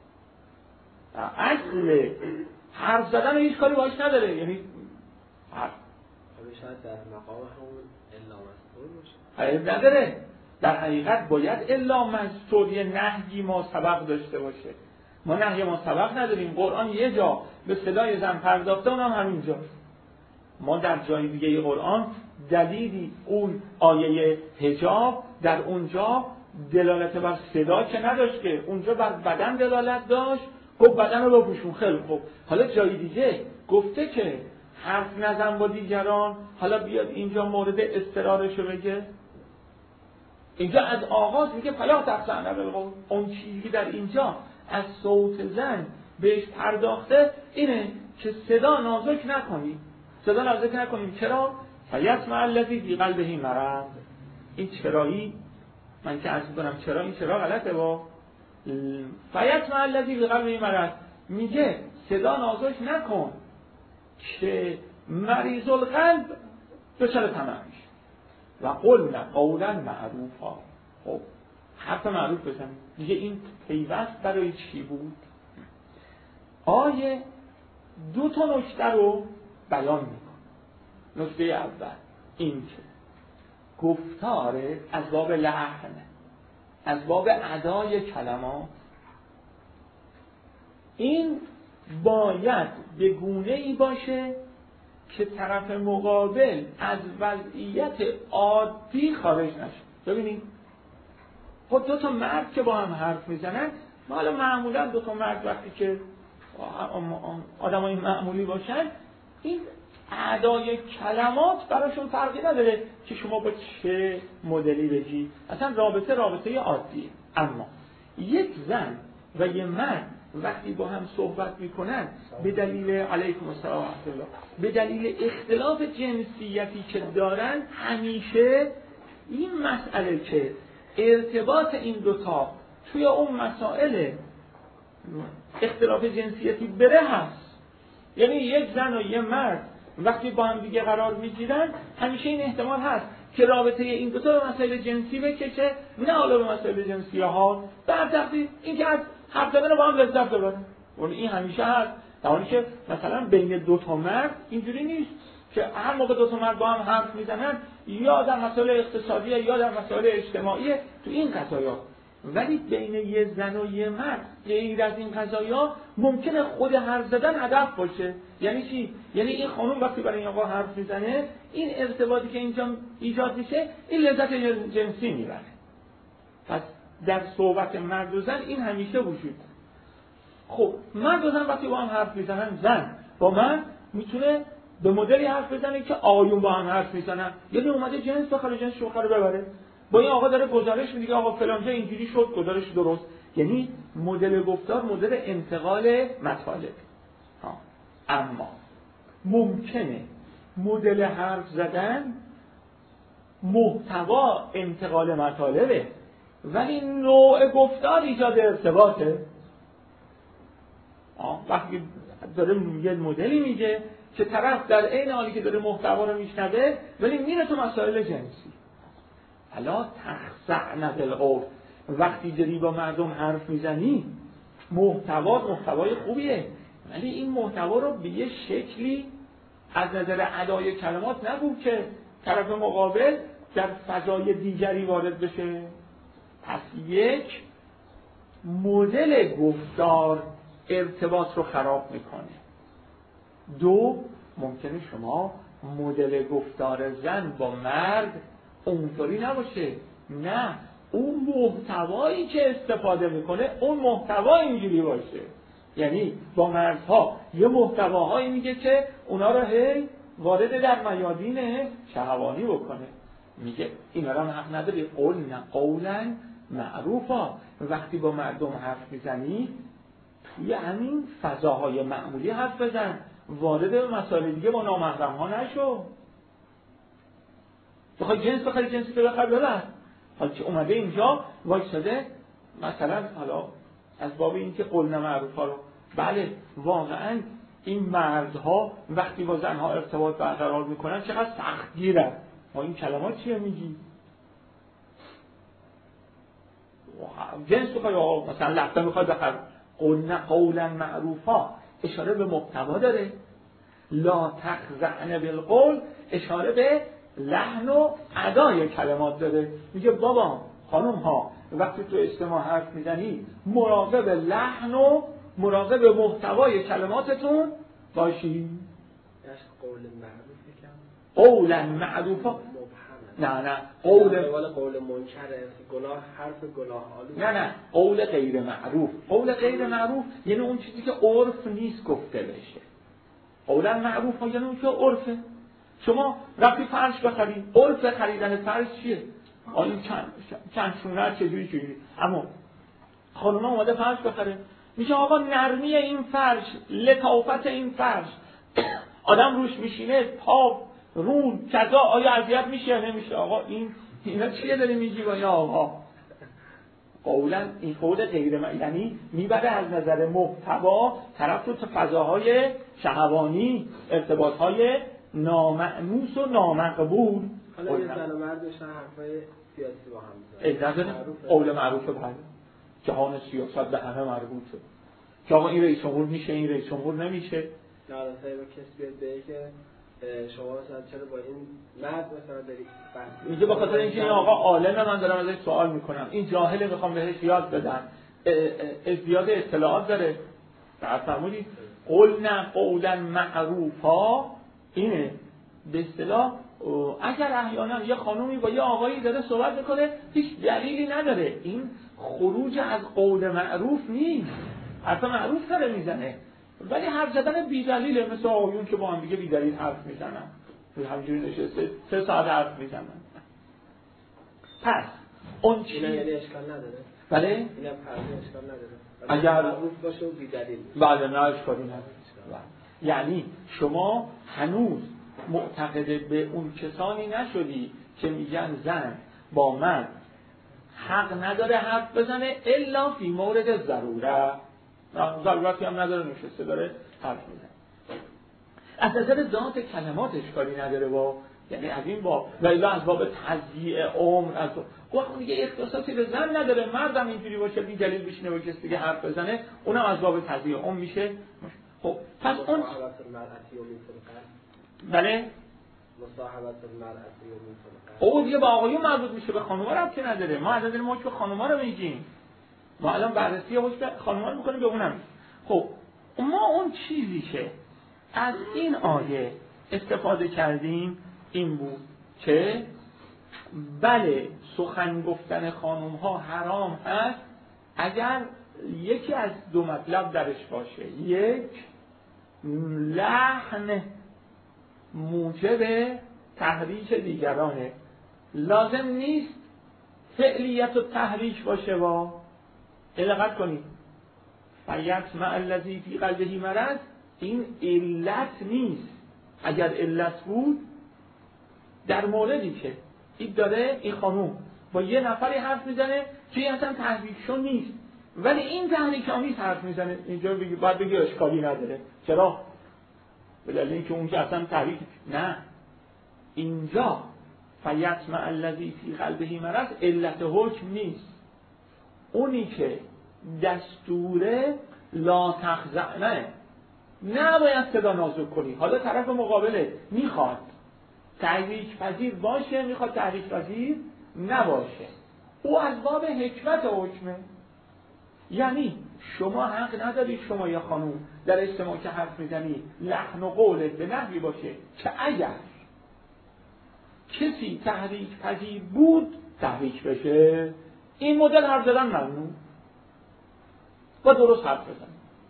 اصل حرف زدن هیچ کاری باش نداره، یعنی حرف شاید در مقام همون الا مستور باشه نداره. در حقیقت باید الا مستور، یه نهی ما سبق داشته باشه. ما نهی ما سبق نداریم. قرآن یه جا به صدای زن پرداخته، اونم همینجا. ما در جای دیگه قرآن دلیلی اون آیه حجاب در اونجا دلالت بر صدا که نداشت، که اونجا بر بدن دلالت داشت. خب بدن رو بپوشون. خیلی خوب، حالا جای دیگه گفته که حرف نزن با دیگران، حالا بیاد اینجا مورد اضطرارشو بگه. اینجا از آغاز میگه فلا تخضعن بالقول. اون چیزی در اینجا از صوت زن بهش پرداخته اینه که صدا نازک نکنی. صدا نازک نکنیم. چرا؟ فیطمع الذی فی قلبه مرض. این چرایی من که عرض می‌کنم چرا این چرا غلطه. با فیطمع الذی فی قلبه مرض میگه صدا نازک نکن که مریض القلب دچار طمع میشه. و قلنا قولا معروفا. خب حرف معروف بزن. میگه این پیوست برای چی بود؟ آیه دو تا نکته رو بیان میکنه. نکته اول این که گفتار از باب لحن، از باب ادای کلمات، این باید به گونه‌ای باشه که طرف مقابل از وضعیت عادی خارج نشه. ببینید خب دو تا مرد که با هم حرف میزنن، ما حالا معمولا دو تا مرد وقتی که آدمای معمولی باشن این ادای کلمات براشون فرقی نداره که شما با چه مدلی بگی، اصلا رابطه عادیه. اما یک زن و یک مرد وقتی با هم صحبت میکنن به دلیل علیکم السلام و رحمت الله، به دلیل اختلاف جنسیتی که دارن، همیشه این مسئله که ارتباط این دوتا توی اون مسائل اختلاف جنسیتی بره هست. یعنی یک زن و یک مرد وقتی با هم دیگه قرار میگیرن همیشه این احتمال هست که رابطه این دوتا به مسائل جنسی بکشه، نه حالا به مسائل جنسی ها، در تقدیر این که از حرف زدن با هم لذت ببرن. این همیشه هست. در حالی که مثلا بین دو تا مرد اینجوری نیست که هر موقع دو تا مرد با هم حرف میزنن یا در مسائل اقتصادی یا در مسائل اجتماعی تو این قضایا، ولی بین یه زن و یه مرد غیر از این قضایا ممکنه خود حرف زدن هدف باشه. یعنی چی؟ یعنی این خانم وقتی برای این آقا حرف میزنه، این ارتباطی که اینجا ایجاد میشه این لذت جنسی میبره. پس در صحبت مرد و زن این همیشه وجود. خب مرد و زن وقتی با هم حرف میزنن، زن با من میتونه به مدلی حرف بزنه که آیون با هم حرف میزنن، یعنی اومده جنس بخره، جنس شوخر رو ببره. با این آقا داره گزارش میده آقا فلان جا اینجوری شد، گزارش درست. یعنی مدل گفتار مدل انتقال مطالب. اما ممکنه مدل حرف زدن محتوا انتقال مطالبه، ولی نوع گفتار ایجاد ارتباطه. وقتی داره یه مدلی میگه که طرف در عین حالی که داره محتوا رو میشنوه ولی میره تو مسائل جنسی. الا تخضعن بالقول. وقتی داری با مردم حرف میزنی محتوای خوبیه، ولی این محتوا رو به یه شکلی از نظر ادای کلمات نگو که طرف مقابل در فضای دیگری وارد بشه. پس یک، مدل گفتار ارتباط رو خراب میکنه. دو، ممکنه شما مدل گفتار زن با مرد اونطوری نباشه، نه اون محتوایی که استفاده میکنه اون محتوا اینجوری باشه. یعنی با مردها یه محتواهایی میگه که اونا رو هی وارد در میادین شهوانی بکنه. میگه اینا رو هم حق نداری، قولا معروفا. وقتی با مردم حرف میزنی توی همین فضاهای معمولی حرف بزن، وارد به مسائل دیگه با نامحرم ها نشو. بخوای جنس بخری جنسی تو بخر ببر. حالا که اومده اینجا وایساده مثلا حالا از باب این که قولنا معروفا رو، بله واقعا این مردها وقتی با زنها ارتباط برقرار میکنن چقدر سختگیرن. ما این کلمات چیه میگی؟ جنس بخوای مثلا لفظه میخوای بخر، قولا معروفا اشاره به محتوا داره، لا تخضعن بالقول اشاره به لحن و ادای کلمات داره. میگه بابا خانم ها وقتی تو اجتماع حرف میزنی مراقب لحن و مراقب محتوای کلماتتون باشی. قول معروف میگم قولا معروفا نه قول منکره، گناه، حرف گناه آلود. نه قول غیر معروف. قول غیر معروف یعنی اون چیزی که عرف نیست گفته بشه. قولا معروف یعنی اون که عرفه. شما رفتی فرش بخری، عرف خریدن فرش چیه؟ این چند شونه چجوری اما خانوما اومده فرش بخره، میشه آقا نرمی این فرش، لطافت این فرش، آدم روش میشینه پا رون کذا، آیا اذیت میشه یا نمیشه؟ آقا اینا چیه داری میگی با این آقا؟ قولا این قول غیر یعنی میبره از نظر محتوا طرف رو تو فضاهای شهوانی، ارتباطهای نامأنوس و نامقبول. حالا یه زن و مرد داشتن حرفای سیاسی با هم میزنن، قول معروفه بله. جهان سیاست به همه مربوطه که آقا این رئیس جمهور میشه، این رئیس جمهور نمیشه. نه اصلا با کسی بیاد بگه که شما مثلا چرا با این مرد مثلا داری میگه به خاطر اینکه این آقا عالمه من دارم ازش سوال میکنم، این جاهله میخوام بهش یاد بدم، ازدیاد اطلاعات داره. فرمودید قولا معروفا اینه به اصطلاح. اگر احیانا یه خانومی با یه آقایی داره صحبت میکنه هیچ دلیلی نداره، این خروج از قول معروف نیست، حرف معروف داره میزنه، ولی حرف زدن بی دلیله، مثل آقایون که با هم دیگه بی دلیل حرف میزنن، همینجوری نشسته 3 ساعت حرف میزنن. پس اون چی یعنی اشکال نداره؟ بله؟ اینم پرده اشکال نداره اگر معروف باشه و بی دلیل. بله نه اشکالی نداره. یعنی شما هنوز معتقد به اون کسانی نشدی که میگن زن با مرد حق نداره حرف بزنه الا فی مورد ضرورتی هم نداره، نشسته داره حرف میزنه. از نظر ذات کلمات اشکالی نداره، با یعنی از این با ولی از باب تضییع عمر از اون دیگه اختصاصی به زن نداره، مردم اینجوری باشه بی دلیل بشینه با کسی دیگه حرف بزنه اونم از باب تضییع عمر میشه. خب پس اون بله مصاحبت المرأتی و میتونه او دیگه با آقایون مربوط میشه، به خانوما ربطی نداره. ما از نظر ما که خانوما رو میگیم، ما الان بررسی حکم خانوما رو میکنیم به اونم. خب ما اون چیزی که از این آیه استفاده کردیم این بود که بله سخن گفتن خانوم ها حرام هست اگر یکی از دو مطلب درش باشه. یک، لحن موجب تحریک دیگرانه، لازم نیست فعلیت و تحریک باشه. با دقت کنید فیطمع الذی فی قلبه مرض، این علت نیست. اگر علت بود در موردی که این داره این خانوم با یه نفری حرف میزنه که اصلا تحریکشون نیست، ولی این تحریک‌آمیز حرف میزنه، اینجا باید بگی اشکالی نداره. چرا؟ به دلیل اینکه اون که اصلا تحریک نه. اینجا فیطمع الذی فی قلبه مرض علت حکم نیست. اونی که دستور لا تخضعن، نباید صدا نازک کنی. حالا طرف مقابله میخواد تحریک پذیر باشه، میخواد تحریک پذیر نباشه، او از باب حکمت حکمه. یعنی شما حق ندارید شما یا خانوم در اجتماع که حرف میزنی لحن و قولت به نحوی باشه که اگر کسی تحریک پذیر بود تحریک بشه. این مدل حرف زدن ممنوع و درست حرف بزن.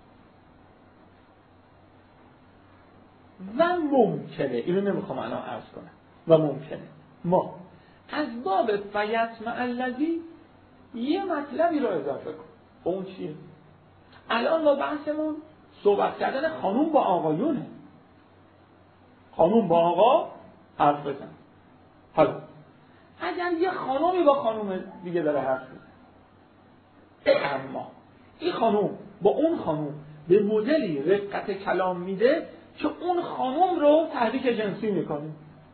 و ممکنه، اینو نمیخوام الان عرض کنم، و ممکنه ما از باب فیطمع الذی یه مطلبی رو اضافه کنیم. اون چیه؟ الان ما بحثمون صحبت کردن خانوم با آقایونه. خانوم با آقا حرف بزن. حالا اگر یه خانومی با خانوم دیگه داره حرف بزن، اما این خانوم با اون خانوم به مدلی رقت کلام میده که اون خانوم رو تحریک جنسی میکنه،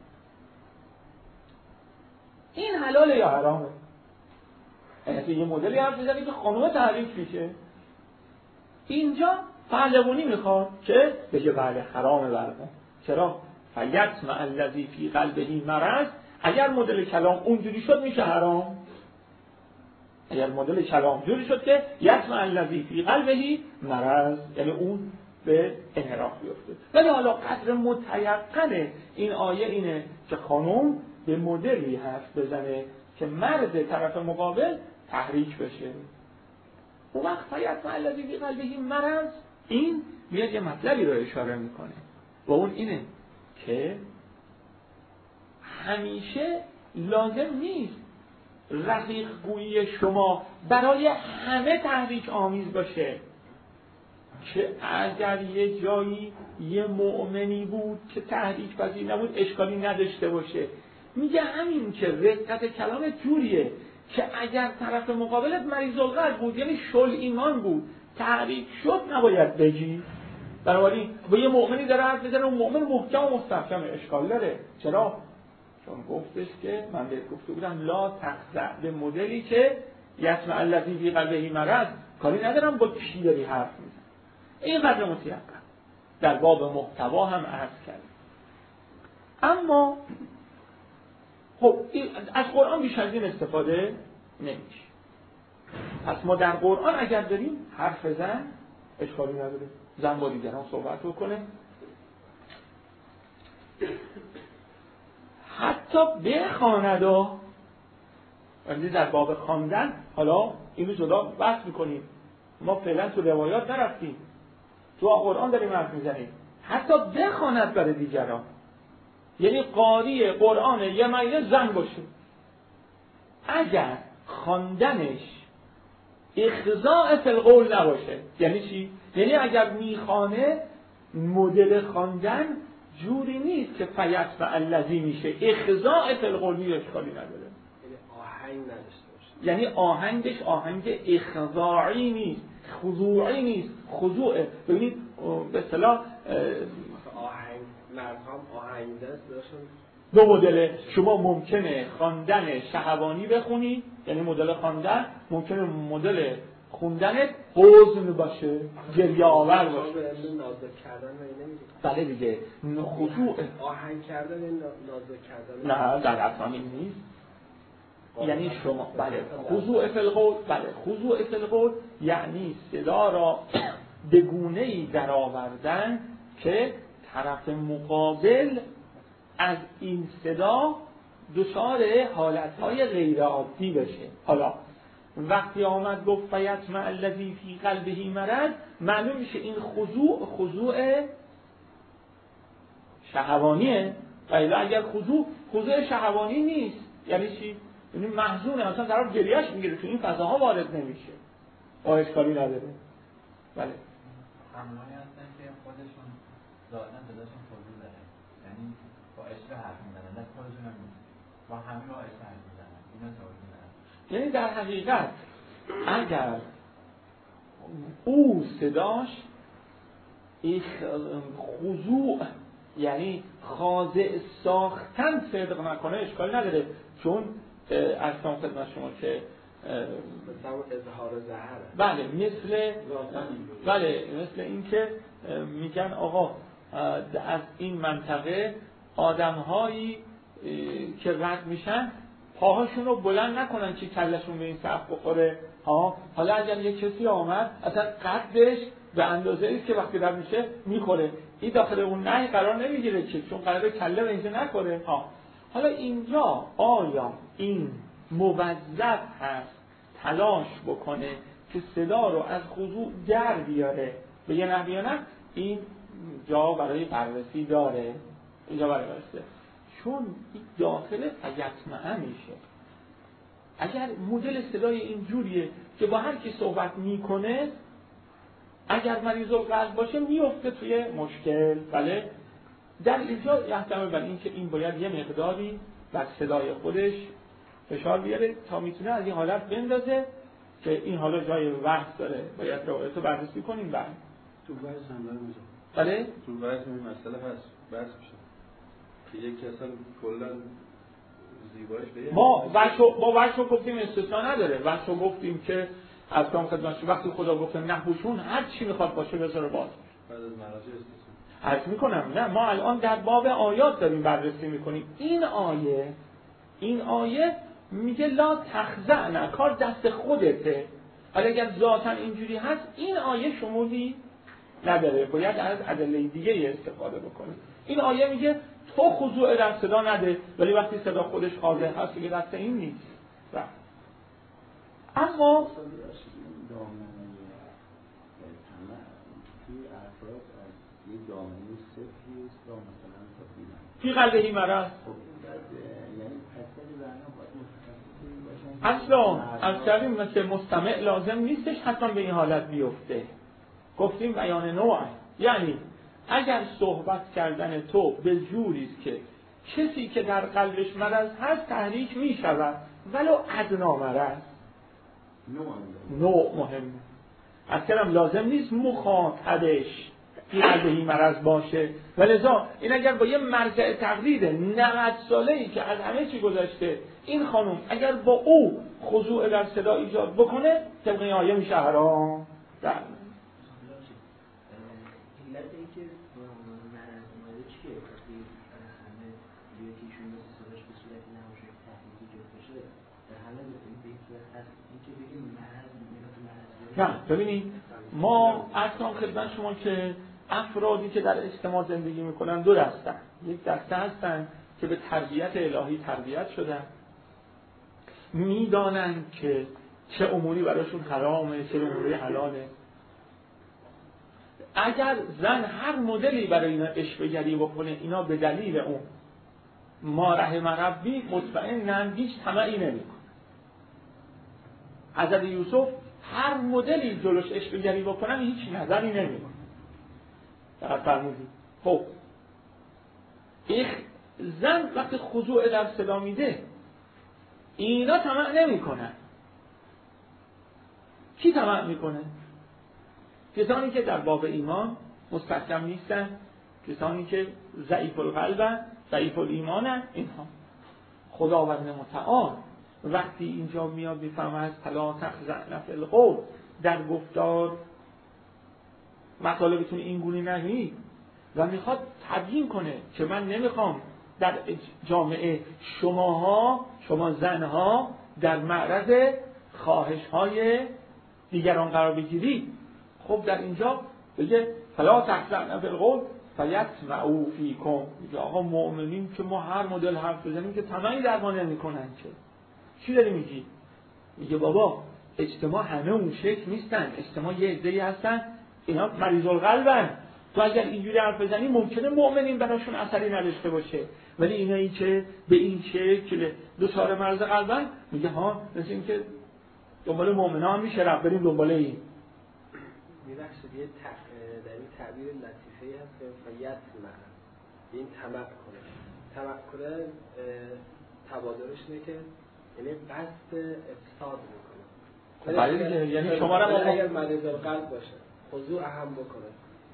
این حلاله یا حرامه؟ یعنی یه مدلی حرف میزنه که خانوم تحریک میشه. اینجا پهلوانی میخواد که بگه بله حرامه برده. چرا؟ فیطمع الذی فی قلبه مرض. اگر مدل کلام اونجوری شد میشه حرام. اگر مدل کلام جوری شد که یطمع الذی فی قلبه مرض، یعنی اون به انحراف بیفته. ولی حالا قدر متیقن این آیه اینه که خانم به مدلی حرف بزنه که مرد طرف مقابل تحریک بشه. اون وقت فیطمع الذی فی قلبه مرض، این میاد یه مطلبی رو اشاره میکنه و اون اینه که همیشه لازم نیست رقیق گویی شما برای همه تحریک آمیز باشه. که اگر یه جایی یه مؤمنی بود که تحریک پذیر نبود اشکالی نداشته باشه. میگه همین که رقت کلام جوریه که اگر طرف مقابلت مریض القلب بود، یعنی شل ایمان بود، تحریک شد نباید بگی. بنابراین با یه مؤمنی داره حرف میزنه، اون مؤمن محکم و مستحکم، اشکال داره. چرا؟ چون گفتش که من بهت گفته بودم لا تخضع، به مدلی که یطمع الذی فی قلبه مرض. کاری ندارم با کی داری حرف میزنی. این قدر متیقن در باب محتوا هم عرض کرد. اما خب از قرآن بیش از این استفاده نمیشه. پس ما در قرآن اگر داریم حرف زن اشکالی نداره، زن با دیگران صحبت بکنه، حتی بخواند. ولی در باب خواندن حالا اینو جدا بحث میکنیم، ما فعلا تو روایات نرفتیم، تو قرآن داریم حرف میزنیم. حتی بخواند برای دیگران، یعنی قاری قرآن یه مجلس زن باشه، اگر خواندنش اخضاع فی القول نباشه. یعنی چی؟ یعنی اگر میخوانه مدل خواندن جوری نیست که فیطمع الذی میشه، اخضاع فی القول اشکالی نداره. یعنی آهنگ نداشته باشه، یعنی آهنگش آهنگ اخضاعی نیست، خضوعی نیست، خضوعه. ببینید به اصطلاح آهنگ مردم آهنگ داشتن دو مدل. شما ممکنه خواندن شهوانی بخونی، یعنی مدل خواندن ممکنه مدل خوندنت حزن باشه، گریه آور باشه. نازک کردن نمیگه. بله دیگه، خضوع آهنگ کردن نازک کردن نه در اصلا این نیست. یعنی شما بله خضوع فی القول، بله خضوع فی القول یعنی صدا را به گونه‌ای در آوردن که طرف مقابل از این صدا دچار حالتهای غیر عادی بشه. حالا وقتی آمد گفت فیطمع الذی فی قلبه مرض، معلوم میشه این خضوع شهوانیه. ولی اگر خضوع شهوانی نیست یعنی چی؟ یعنی محزونه، مثلا طرف گریهش میگیره، تو این فضاها وارد نمیشه، اشکالی نداره. بله همونایی هستن که خودشون ذاتاً صداشون خضوع داره، یعنی با عشق حرف میزنن، نه خودشون هم نیست، با همین با عشق حرف میزنن، اینا توضیح میدن. یعنی در حقیقت اگر او صداش خضوع یعنی خاضع ساختن صدق نکنه اشکال نداره، چون اصلا خدمت شما که اظهار ظاهره. مثل این که میگن آقا از این منطقه آدم‌هایی که رد میشن پاهاشون رو بلند نکنن که کلشون به این سقف بخوره. حالا اگر یک کسی آمد اصلا قدش به اندازه ایست که وقتی رد میشه میخوره، این داخل اون نهی قرار نمیگیره چون قراره کله به اینجا نخوره. حالا اینجا آیا این موظف هست تلاش بکنه که صدا رو از خضوع در بیاره به یه نحوی یا نه؟ این جا برای بررسی داره، اینجا برای بررسی، چون این داخل فیطمعه میشه. اگر مدل صدای اینجوریه که با هر کی صحبت میکنه اگر مریض القلب باشه میفته توی مشکل. بله، در اینجا یحتمل بر این که این باید یه مقداری بر صدای خودش فشار بیاره تا میتونه از این حالت بندازه که این حالا جای بحث داره، باید روایت رو بررسی کنیم. بعد تو بحث هم داره میشه. بله؟ تو بحث این مسئله هست، بحث میشه که یکی اصلا کلا زیبایش به ما وشو گفتیم استثناء نداره، وشو گفتیم که از کام خدمتش وقتی خدا گفته نحوشون هر چی میخواد باشه بذاره باز. بعد از مراجع استثناء عرض میکنم نه، ما الان در باب آیات داریم بررسی میکنیم. این آیه میگه لا تخضعن، کار دست خودته. حالا اگر ذاتاً اینجوری هست این آیه شمولی نداره، باید از ادله دیگه استفاده بکنیم. این آیه میگه تو خضوع در صدا نده، ولی وقتی صدا خودش خاضع هست دیگه دست این نیست. اما فی قلبه مرض اصلا از کردیم که مستمع لازم نیستش حتما به این حالت بیفته. گفتیم بیان نوع، یعنی اگر صحبت کردن تو به جوریست که کسی که در قلبش مرض هست تحریک می شود ولو ادنا مرض، نوع مهمه. از کردم لازم نیست مخاطبش فی قلبه مرض باشه، ولذا این اگر با یه مرجع تقلید 90 ساله‌ای که از همه چی گذشته این خانم اگر با او خضوع در صدا ایجاد بکنه طبق این آیه میشه حرام. علت این که مرض اومده چیه؟ وقتی همه یکیشون مثل صداش به صورت نماشه تحلیلی جد بشه در همه به این صورت هست این که بگیم مرض نه ببینید ما اصلا خدمت شما که افرادی که در اجتماع زندگی میکنن دو دستن. یک دسته هستن که به تربیت الهی تربیت شدن، میدانن که چه اموری براشون حرامه چه اموری حلاله. اگر زن هر مدلی برای اینا عشوه‌گری بکنه اینا به دلیل اون ما رحم ربی مطمئنن هیچ طمعی نمیکنه. حضرت یوسف هر مدلی جلوش عشوه‌گری بکنن هیچ نظری نمیکنه. فقط فرمودید خب این زن وقتی خضوع در صدا میده اینا طمع نمیکنن. کی طمع میکنه؟ کسانی که در باب ایمان مستحکم نیستن، کسانی که ضعیف القلبن، ضعیف الایمانن. اینها خداوند متعال وقتی اینجا میاد میفرماید فلا تخضعن فی القول، در گفتار مطالبتون این گونه نگید و میخواد تبیین کنه که من نمیخوام در جامعه شما زنها در معرض خواهش‌های دیگران قرار بگیرید. خب در اینجا بگه فلا تخضعن فی القول فیطمعوا فیکم. میگه آقا مؤمنین که ما هر مدل حرف بزنیم که طمعی در ما نمیکنن. که چی داری میگی؟ میگه بابا اجتماع همه اون شکل نیستن، اجتماع یه عده‌ای هستن اینا مریض القلبن. تو اگر اینجوری حرف بزنی ممکنه مؤمنین براشون اثری نداشته باشه، ولی اینایی که به این شکل دچار مرض قلبن میگه ها مثل این که دنبال مؤمنان میشه رفت بریم دنبال این. میبخشید یه در این تعبیر لطیفه هست که فیطمع، این طمع کنه تبادرش اینه که یعنی قصد افساد میکنه. یعنی شما را اگر مریض القلب باشه خضوع هم بکنه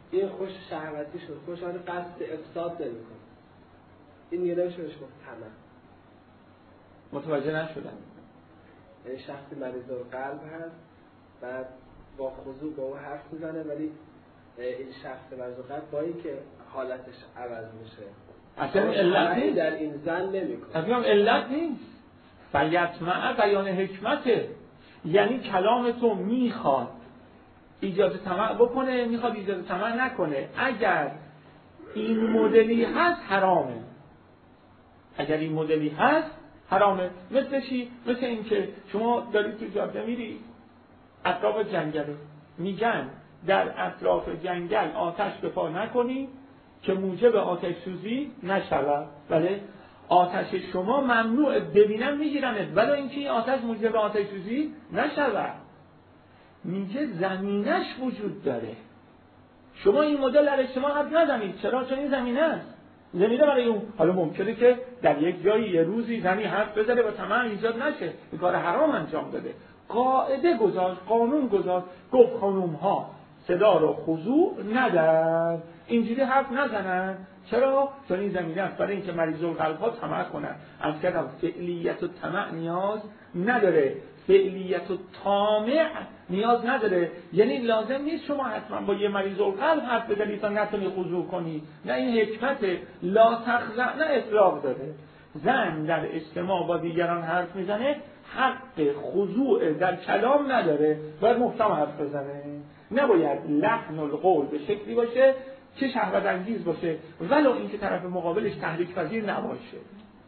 این خوش شهوتی شد، خوش آن قصد افساد نمی‌کنه. این دیگه نمیشه بهش گفت طمع. متوجه نشدم. یعنی شخصی مریض القلب هست، بعد با خضوع با او حرف میزنه، ولی این شخص مریض القلب با اینکه حالتش عوض میشه اصلا علت نیست. در این زن نمی‌کنه. اصلا علت نیست. فیطمع بیان حکمته. یعنی کلام تو میخواد ایجاد طمع بکنه، میخواد ایجاد طمع نکنه. اگر این مدلی هست حرامه. اگر این مدلی هست حرامه. مثل چی؟ مثل این که شما دارید تو جاده میری اطراف جنگله، میگن در اطراف جنگل آتش به پا نکنی که موجب آتش سوزی نشود. بله آتش شما ممنوع، ببینن میگیرنت، ولی اینکه این آتش موجب آتش سوزی نشود. میگه زمینش وجود داره. شما این مدل در اجتماع حرف نزنید. چرا؟ چون این زمینه است. زمینه برای اون. حالا ممکنه که در یک جایی یه روزی زنی حرف بزنه و طمع ایجاد نشه، این کار حرام انجام داده. قاعده گذاشت، قانون گذاشت، گفت خانوم ها صدا رو خضوع ندن، اینجوری حرف نزنن. چرا؟ چون این زمینه است برای اینکه مریض القلب ها طمع کنن. از کردم فعلیت و طمع نیاز نداره، فعلیت و طامع نیاز نداره. یعنی لازم نیست شما حتما با یه مریض القلب حرف بزنید تا نتونی خضوع کنی. نه، این حکمت لا تخضع، نه اطلاق داره. زن در اجتماع با دیگران حرف میزنه، حق خضوع در کلام نداره، باید محکم حرف بزنه. نباید لحن القول به شکلی باشه که شهوت انگیز باشه، ولو اینکه طرف مقابلش تحریک پذیر نباشه.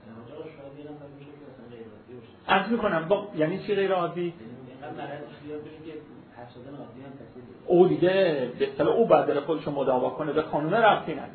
عرض میکنم با یعنی چی غیر عادی؟ او دیگه به اصطلاح او باید در خودشو مداوا کنه، به قانون ربطی نداره.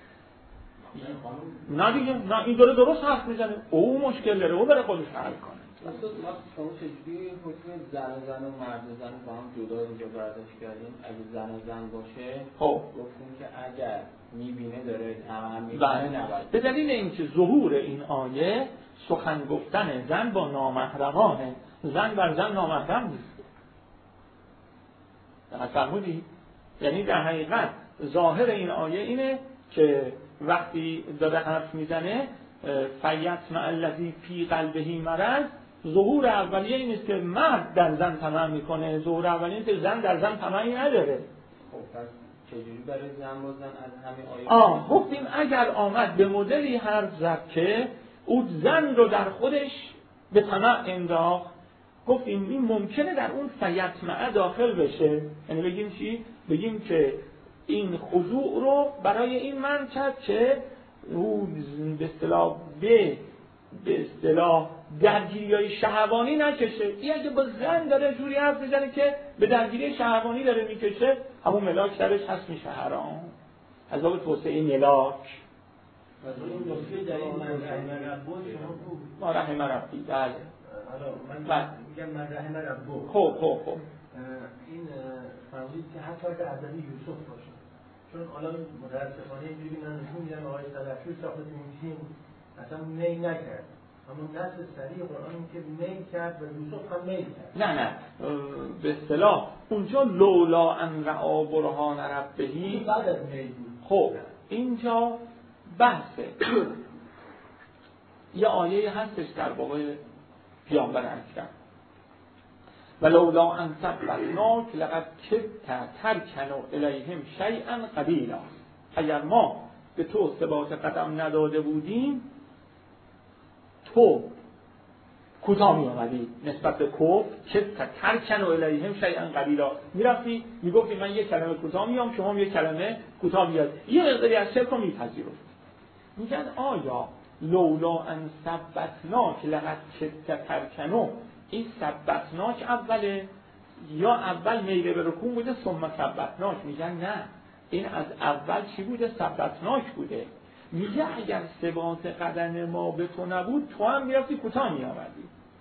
نه دیگه، نه این داره درست حرف میزنه، او مشکل داره، او بره خودش حل کنه. اصلا ما شما چجوری حکم زن و مرد با هم جدا اینجا برداشت کردیم؟ اگه زن باشه خب گفتیم که اگر میبینه داره تمام میکنه نباید. به دلیل اینکه ظهور این آیه سخن گفتن زن با نامحرمانه، زن بر زن نامحرم نیست. فرمودی؟ یعنی در حقیقت ظاهر این آیه اینه که وقتی داره حرف میزنه فیطمع الذی فی قلبه مرض، ظهور اولیه این است که مرد در زن طمع میکنه، ظهور اولیه این که زن در زن طمعی نداره. خب پس چجوری برای زن با زن از همین آیه گفتیم اگر آمد به مدلی حرف زد که او زن رو در خودش به طمع انداخت، گفتیم این ممکنه در اون فیطمع داخل بشه. یعنی بگیم چی؟ بگیم که این خضوع رو برای این من کرد که او به اصطلاح درگیری‌های شهوانی نکشه. این اگه با زن داره جوری حرف میزنه که به درگیری شهوانی داره میکشه، همون ملاک درش هست، میشه حرام. از باب توسعه ملاک. این نکته در این من رحم ربو شما بود. ما رحم ربی، بله. حالا من میگم من رحم ربو. خب این فرمودید که حتی که عددی یوسف باشه. چون حالا متاسفانه اینجوری من نشون میدم آقای صدفی ساخت این تیم اصلا می نکرد. اما نص صریح قرآن که میل کرد و یوسف هم میل کرد. نه به اصطلاح اونجا لولا ان رأى برهان ربه بعد از میل بود. خب اینجا بحثه یه آیه هستش در واقع پیامبر اکرم و لولا ان ثبتناک لقد کدت ترکن الیهم شیئا قلیلا. اگر ما به تو ثبات قدم نداده بودیم تو کوتاه می آمدی نسبت به کفر، که ترکن الیهم شیئا قلیلا، میرفتی میگفتی من یک کلمه کوتاه میام، شما هم یک کلمه کوتاه میاد، یه مقداری از شرک رو میپذیرفت. میگن آیا لولا ان ثبتناک لقد کدت ترکنو، این ثبتناک اوله یا اول میل به رکوع بوده ثم ثبتناک؟ میگن نه، این از اول چی بوده؟ ثبتناک بوده. میگه اگر ثبات قدم ما به تو نبود تو هم میرفتی کوتاه میآمدی.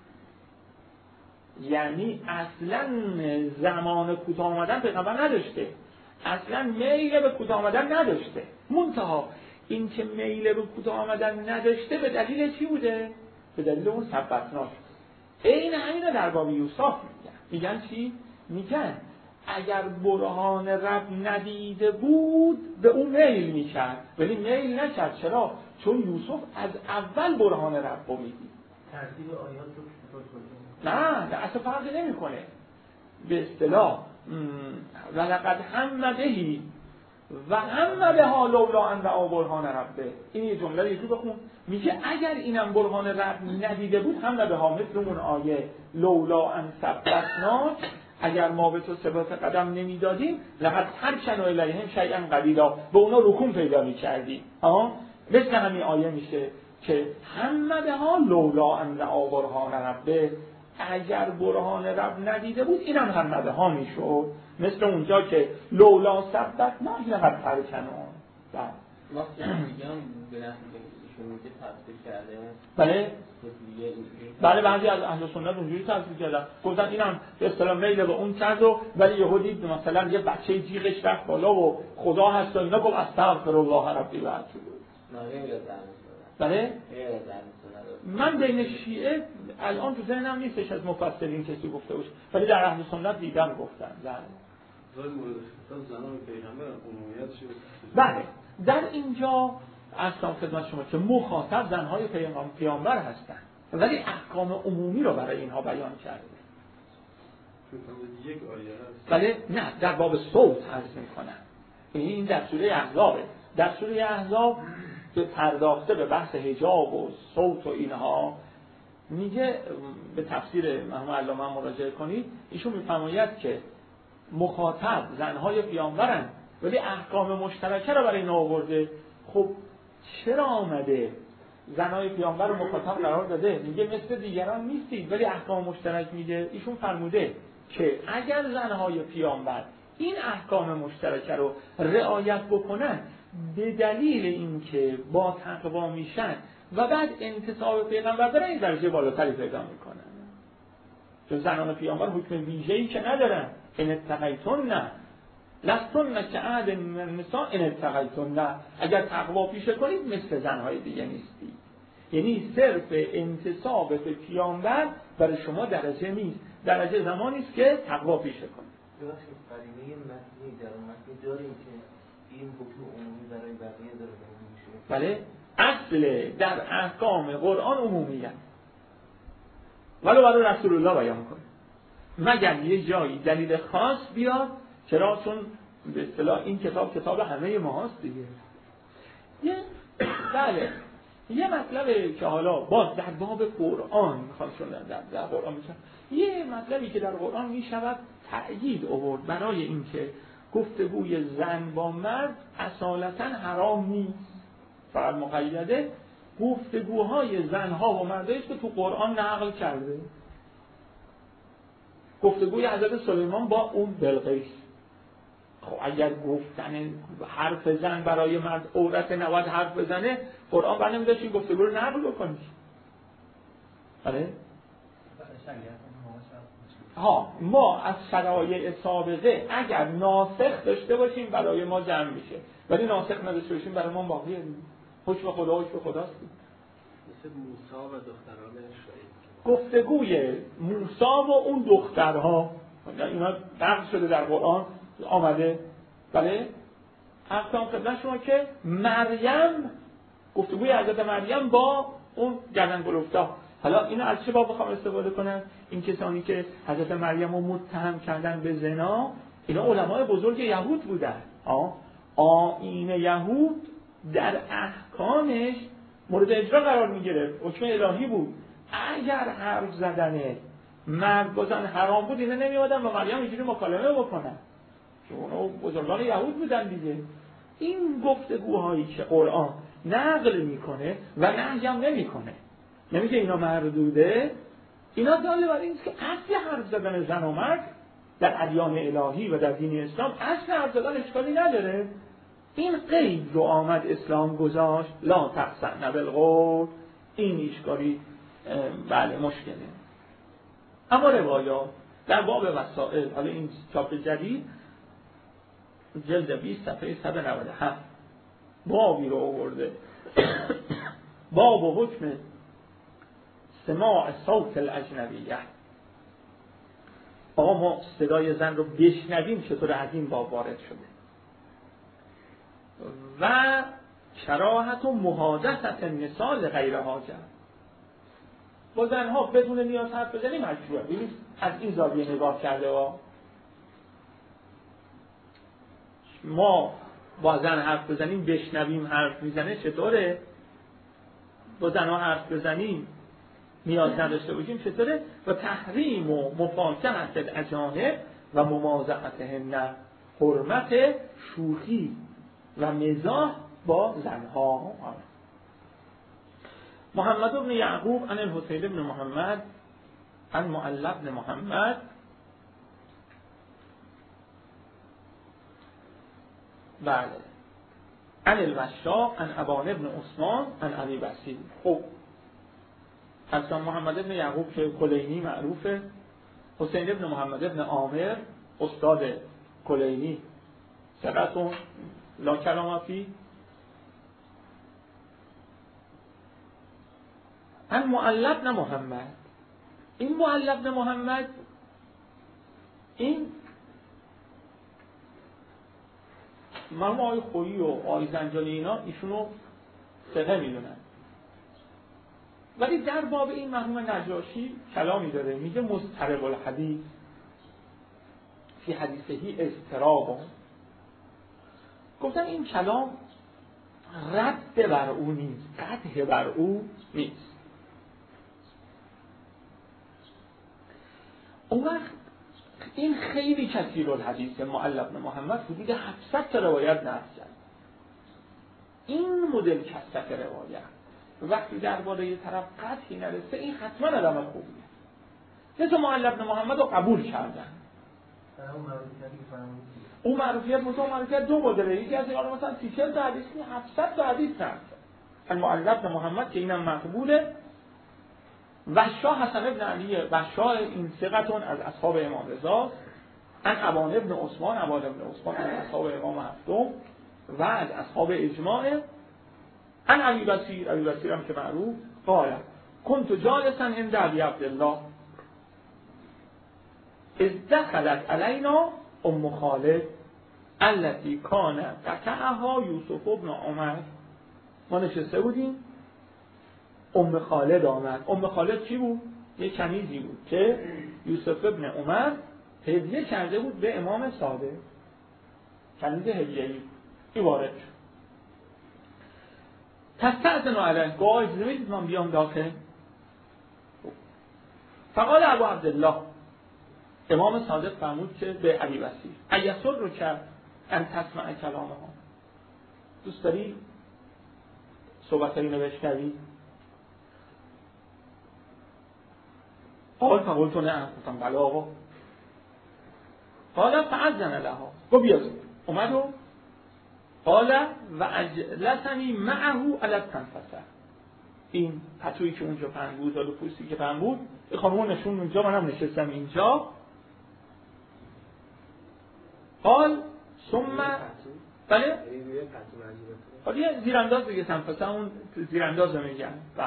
یعنی اصلا زمان کوتاه آمدن پیغمبر نداشته، اصلا میل به کوتاه آمدن نداشته. منتها این که میل به کوتاه آمدن نداشته به دلیل چی بوده؟ به دلیل اون ثبتناک. این همینو در باب یوسف میگن چی؟ میگن اگر برهان رب ندیده بود به اون میل میکرد، ولی میل نکرد. چرا؟ چون یوسف از اول برهان رب رو میدید. ترتیب آیات رو نه اصلا فرقی نمیکنه. به اصطلاح ولقد هم بهی و هم بها لولا ان رأى برهان ربه. این یه جمله یکی بخون، میگه اگر اینم برهان رب ندیده بود هم بها، مثل اون آیه لولا ان ثبتناک، اگر ما به تو ثبات قدم نمیدادیم لقد ترکنوا الیهم شیئا قلیلا، به اونا رکون پیدا میکردیم. مثل همین آیه میشه که هم بها لولا ان رأى برهان ربه، اگر برهان رب ندیده بود اینم هم بها میشد. مثل اونجا که لولا ثبتناک لقد ترکنوا. وقتی میگم به نحوی ایشون میگه تفسیر کرده، بله بعضی از اهل سنت اونجوری تفسیر کردن، گفتن اینم به اصطلاح میل به اون کرد و ولی یهودی مثلا یه بچه جیغش رفت بالا و خدا هست و اینا گفت استغفر الله ربی و اتوب الیه. بله من بین شیعه الان تو ذهنم نیستش از مفسرین کسی گفته باشه، ولی در اهل سنت دیدم گفتن. بله در اینجا اصلا خدمت شما که مخاطب زنهای پیامبر هستن ولی احکام عمومی رو برای اینها بیان کرده. یک آیه هست. بله نه در باب صوت عرض میکنن. این در سوره احزابه. در سوره احزاب که پرداخته به بحث حجاب و صوت و اینها، میگه به تفسیر مرحوم علامه مراجعه کنید، ایشون میفرماید که مخاطب زنهای پیامبرن ولی احکام مشترکه رو برای اینا آورده. خب چرا آمده زنهای پیامبر رو مخاطب قرار داده؟ میگه مثل دیگران نیستید ولی احکام مشترک میگه. ایشون فرموده که اگر زنهای پیامبر این احکام مشترکه رو رعایت بکنن به دلیل اینکه با تقوا میشن و بعد انتصاب پیغمبر دارن این درجه بالاتری پیدا میکنن. چون زنان پیامبر حکم ویژه‌ای که ندارن. ان اتقیتن نه لستن کعهد من النساء ان اتقیتن نه، اگر تقوا پیشه کنید مثل زنهای دیگه نیستید. یعنی صرف انتصاب به پیامبر برای شما درجه نیست، درجه زمانی است که تقوا پیشه کنید. درست که قرینه متنی در متن داریم که این حکم عمومی برای بقیه داره میشه. بله اصل در احکام قرآن عمومیه ولو برای رسول الله بیان کنه مگر یه جایی دلیل خاص بیاد. چرا؟ چون به اصطلاح این کتاب همه ماست دیگه. بله یه مطلبی که حالا باز در باب قرآن میخوام چون در قرآن میشم، یه مطلبی که در قرآن میشود تأیید آورد برای اینکه گفتگوی زن با مرد اصالتا حرام نیست، فقط مقیده گفتگوهای زنها و مردایی که تو قرآن نقل کرده. گفتگوی حضرت سلیمان با اون بلقیس، خب اگر گفتن حرف زن برای مرد عورت نباید حرف بزنه، قرآن بر نمیداشت این گفتگو رو نقل بکنی. بله؟ ما از شرایع سابقه اگر ناسخ داشته باشیم برای ما جمع میشه، ولی ناسخ نداشته باشیم برای ما باقیه. حکم خدا حکم خداست. مثل موسی و دختران شعیب، گفتگوی موسی و اون دخترها اینا نقل شده در قرآن آمده. بله احکام خدمت شما که مریم، گفتگوی حضرت مریم با اون گردنگلفتا. حالا اینو از چه باب بخوام استفاده کنم؟ این کسانی که حضرت مریم رو متهم کردن به زنا، اینا علمای بزرگ یهود بودن. آیین یهود در احکامش مورد اجرا قرار میگرفت، حکم الهی بود. اگر حرف زدن مرد با زن حرام بود، اینا نمیادن با مریم اینجوری مکالمه بکنن، چون اونا بزرگان یهود بودن دیگه. این گفتگوهایی که قرآن نقل میکنه و نهی هم نمیکنه، نمیگه اینا مردوده، اینا داله بر این است که اصل حرف زدن زن و مرد در ادیان الهی و در دین اسلام اصل حرف زدن اشکالی نداره. این قید رو آمد اسلام گذاشت، لا تحسن بالقول، این اشکالی بله مشکله. اما روایات در باب وسائل، حالا این چاپ جدید جلد 20 صفحه 197 بابی رو آورده باب و حکم سماع صوت الاجنبیه. آقا ما صدای زن رو بشنویم چطور از این باب وارد شده. و کراهت و محادثت النساء غیر حاجه، با زنها بدون نیاز حرف بزنیم مشروعه. ببینید از این زاویه نگاه کرده ما با زن حرف بزنیم بشنویم حرف میزنه چطوره، با زنها حرف بزنیم نیاز نداشته باشیم چطوره. و تحریم و مفاکهة الاجانب و ممازحتهن، حرمت شوخی و مزاح با زنها. محمد بن یعقوب عن الحسین بن محمد عن معل بن محمد بله عن الوشاق عن ابان بن عثمان عن ابی بصیر. خب حسن محمد بن یعقوب که کلینی معروفه، حسین بن محمد بن عامر استاد کلینی ثقتون لا کلام فیه، عن معل بن محمد. این معل بن محمد این مرحوم آقای خویی و آقای زنجانی اینا ایشونو ثقه میدونن، ولی در باب این مرحوم نجاشی کلامی داره، میگه مضطرب الحدیث فی حدیثهی اضطراب. گفتن این کلام رد بر او نیست، قدح بر او نیست. اون وقت این خیلی کثیر الحدیث معل بن محمد حدود 700 تا روایت نقل کرد. این مدل کثرت روایت وقتی درباره یه طرف قطعی نرسه این حتما آدم خوبیه. مثل معل بن محمد رو قبول کردن. اون معروفیت دو مدله، یکی از اینا مثلا 30 تا حدیث 700 تا حدیث نقل. معل بن محمد که اینم مقبوله. وشاق حسن ابن علی، وشاق این ثقتون از اصحاب امام رضا، عن ابان ابن عثمان، ابان ابن عثمان از اصحاب امام هفتم و از اصحاب اجماع، عن ابی بصیر، ابی بصیر هم که معروف، قال كنت جالسا عند ابی عبدالله اذ دخلت علینا ام خالد التي كان قطعها یوسف ابن عمر. ما نشسته بودیم، ام خالد آمد. ام خالد چی بود؟ یه کنیزی بود که یوسف ابن عمر هدیه کرده بود به امام صادق، کنیز هدیه‌ای. این وارد شد. تستأذن علیه، گاه اجازه بدید من بیام داخل. فقال ابو عبدالله، امام صادق فرمود که به ابی بصیر ایسر رو کرد ان تسمع کلامها، دوست داری صحبت اینو بشنوی؟ قال تو نه. گفتم بله آقا. قال فأذن لها، گفت بیا. اومد و قال و اجلسنی معه علی التنفسه. این پتویی که اونجا پهن بود، داد و پوستی که پهن بود، این خانومو نشون اونجا، منم نشستم اینجا. قال ثم بله حالا زیرانداز دیگه، تنفسه اون زیرانداز رو میگن. بله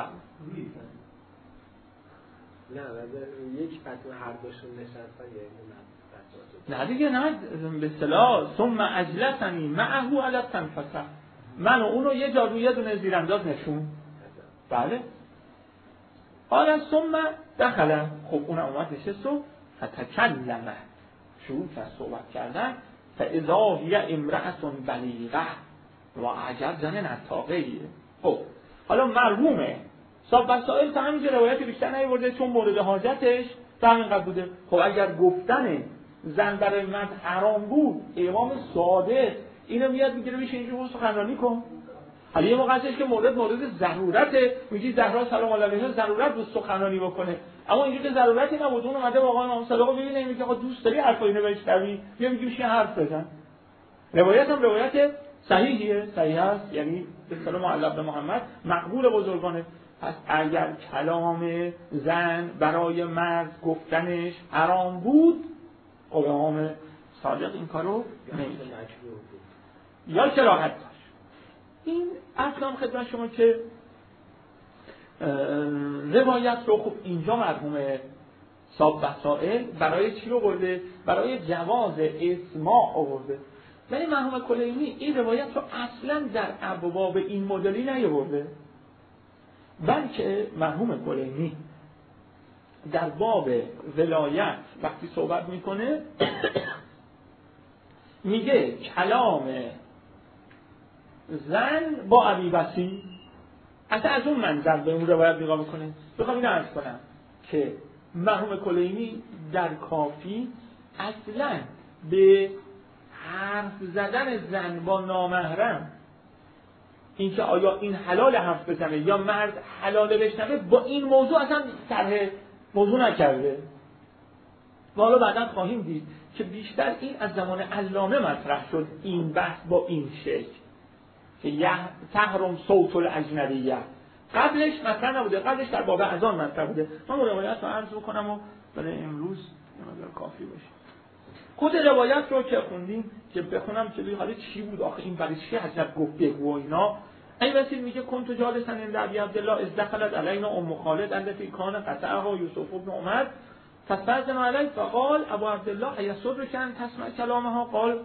نه یک پتو هر دوشون نشستن نه دیگه، نه به اصطلاح ثم اجلسنی معه علی التنفسه، من و اونو یه جا روی یه دونه زیرانداز نشون. بله. قال ثم دخل، خب اون اومد نشست و فتکلم، شروع کرد صحبت کردن. فاذا هی امرأة بلیغه و عجب زن نطاقه‌ایه. خب حالا مرحومه صاحب وسائل تا همینجا روایت بیشتر نیورده چون مورد حاجتش تا همینقدر بوده. خب اگر گفتن زن برای مرد حرام بود، امام صادق اینو میاد میگیره میشه اینجور سخنرانی کن. حالا یه موقع هستش که مورد ضرورته، میگی زهرا سلام علیها ضرورت بود سخنرانی بکنه، اما اینجور که ضرورتی نبود. اون اومده با آقای امام صادق ببینه میگه آقا دوست داری حرفا اینو بشنوی، بیا میگی میشه حرف بزن. روایت هم روایت صحیحیه، صحیح است، یعنی به اصطلاح معل بن محمد مقبول بزرگانه. پس اگر کلام زن برای مرد گفتنش حرام بود، امام صادق این کارو نمی‌کرد یا کراهت داشت. این اصلا خدمت شما که روایت رو خب اینجا مرحوم صاحب وسائل برای چی آورده؟ برای جواز اسماع آورده. ولی مرحوم کلینی این روایت رو اصلا در ابواب این مدلی نیاورده، بلکه مرحوم کلینی در باب ولایت وقتی صحبت میکنه میگه کلام زن با ابی وسیع، اصلا از اون منظر به اون روایت نگاه میکنه. بخوام اینو عرض کنم که مرحوم کلینی در کافی اصلا به حرف زدن زن با نامحرم، اینکه آیا این حلال حرف بزنه یا مرد حلاله بشنوه، با این موضوع اصلا طرح موضوع نکرده. و حالا بعدا خواهیم دید که بیشتر این از زمان علامه مطرح شد، این بحث با این شکل که تحرم صوت الاجنبیه. قبلش مطرح نبوده، قبلش در باب اذان مطرح بوده. من روایت رو عرض بکنم و برای امروز مقدار کافی باشه. خود روایت رو که خوندیم که بخونم که حالا چی بود آخه این برای چی حضرت گفت بگو و اینا. این وسیل میگه کنت جالسا عند ابی عبدالله اذ دخلت علینا ام خالد التي کان قطعها یوسف بن عمر فاستأذن علیه فقال ابو عبدالله ایسرک ان تسمع کلامها قال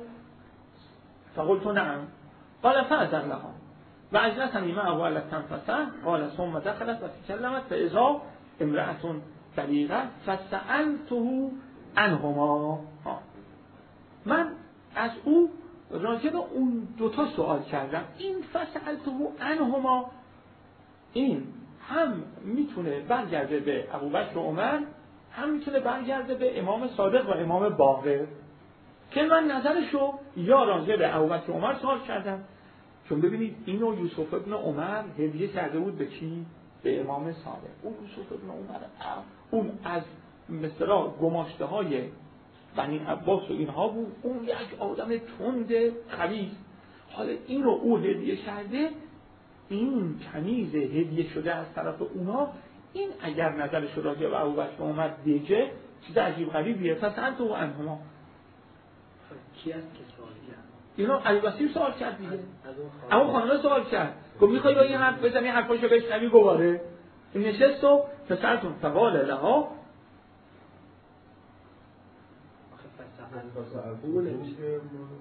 فقلت نعم قال فأذن لها و اجلسنی معه على التنفسه قال ثم دخلت و تكلمت فاذا امرأة بلیغه فسألته عنهما. من از او راجع به اون دوتا سوال کردم. این فسألته عنهما این هم میتونه برگرده به ابوبکر و عمر، هم میتونه برگرده به امام صادق و امام باقر، که من نظرشو یا راجع به ابوبکر و عمر سوال کردم، چون ببینید اینو یوسف ابن عمر هدیه کرده بود به کی؟ به امام صادق. اون یوسف ابن عمر اون از مثلا گماشته های بنی عباس و اینها بود، اون یک آدم تند خبیث. حالا این رو او هدیه کرده، این تمیز هدیه شده از طرف اونا، این اگر نظرش راجع به ابوبکر و عمر بگه چیز عجیب غریبیه. پس انت و انهما کی است که سوال کرد؟ اینو علی وسیم سوال کرد دیگه. اون خانم سوال کرد، گفت میخوای با این حرف بزنی حرفاشو بشنوی گواره. این نشست و پسرتون فقال لها فسألته نمیشه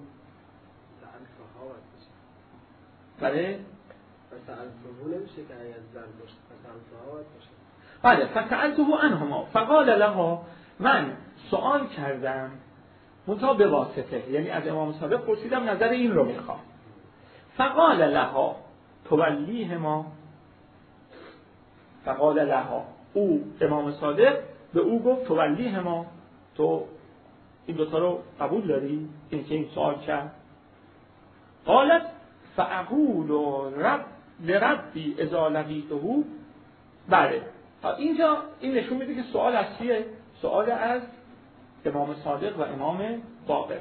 بله فسألته نمیشه که از زن باشه، فسألته باشه. بله فسألته عنهما فقال لها من سوال کردم منتها به واسطه، یعنی از امام صادق پرسیدم نظر این رو میخوام. فقال لها تولیهما، فقال لها او امام صادق به او گفت تولیهما، تو این دوتا رو قبول داری؟ این که این سوال کرد. قالت فاقول رب لربی اذا لقیته. بله اینجا این نشون میده که سوال از چیه؟ سوال از امام صادق و امام باقر.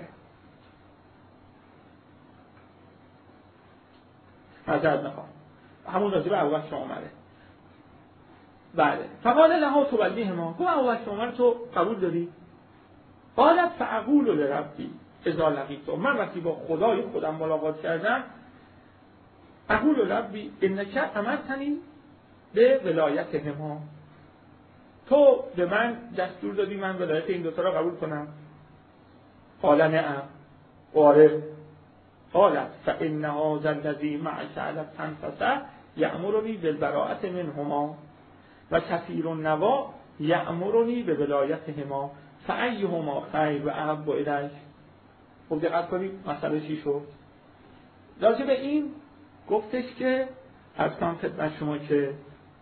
معذرت میخوام، همون راجع به ابوبکر و عمره. بله فقال لها تولیهما، گفت ابوبکر و عمر تو قبول داری؟ قالت فاقول لربی اذا لقیته، من وقتی با خدای خودم ملاقات کردم اقول لربی انک امرتنی به ولایتهما، تو به من دستور دادی من ولایت این دوتا را قبول کنم. قال نعم آره. قالت فإن هذا الذي معك على التنفسه یأمرنی بالبراءة منهما و کثیر النوا یأمرنی به ولایتهما فأیهما خیر و احب الیک. خب دقت کنید مسئله چی شد. راجع به این گفتش که از کنم خدمت شما که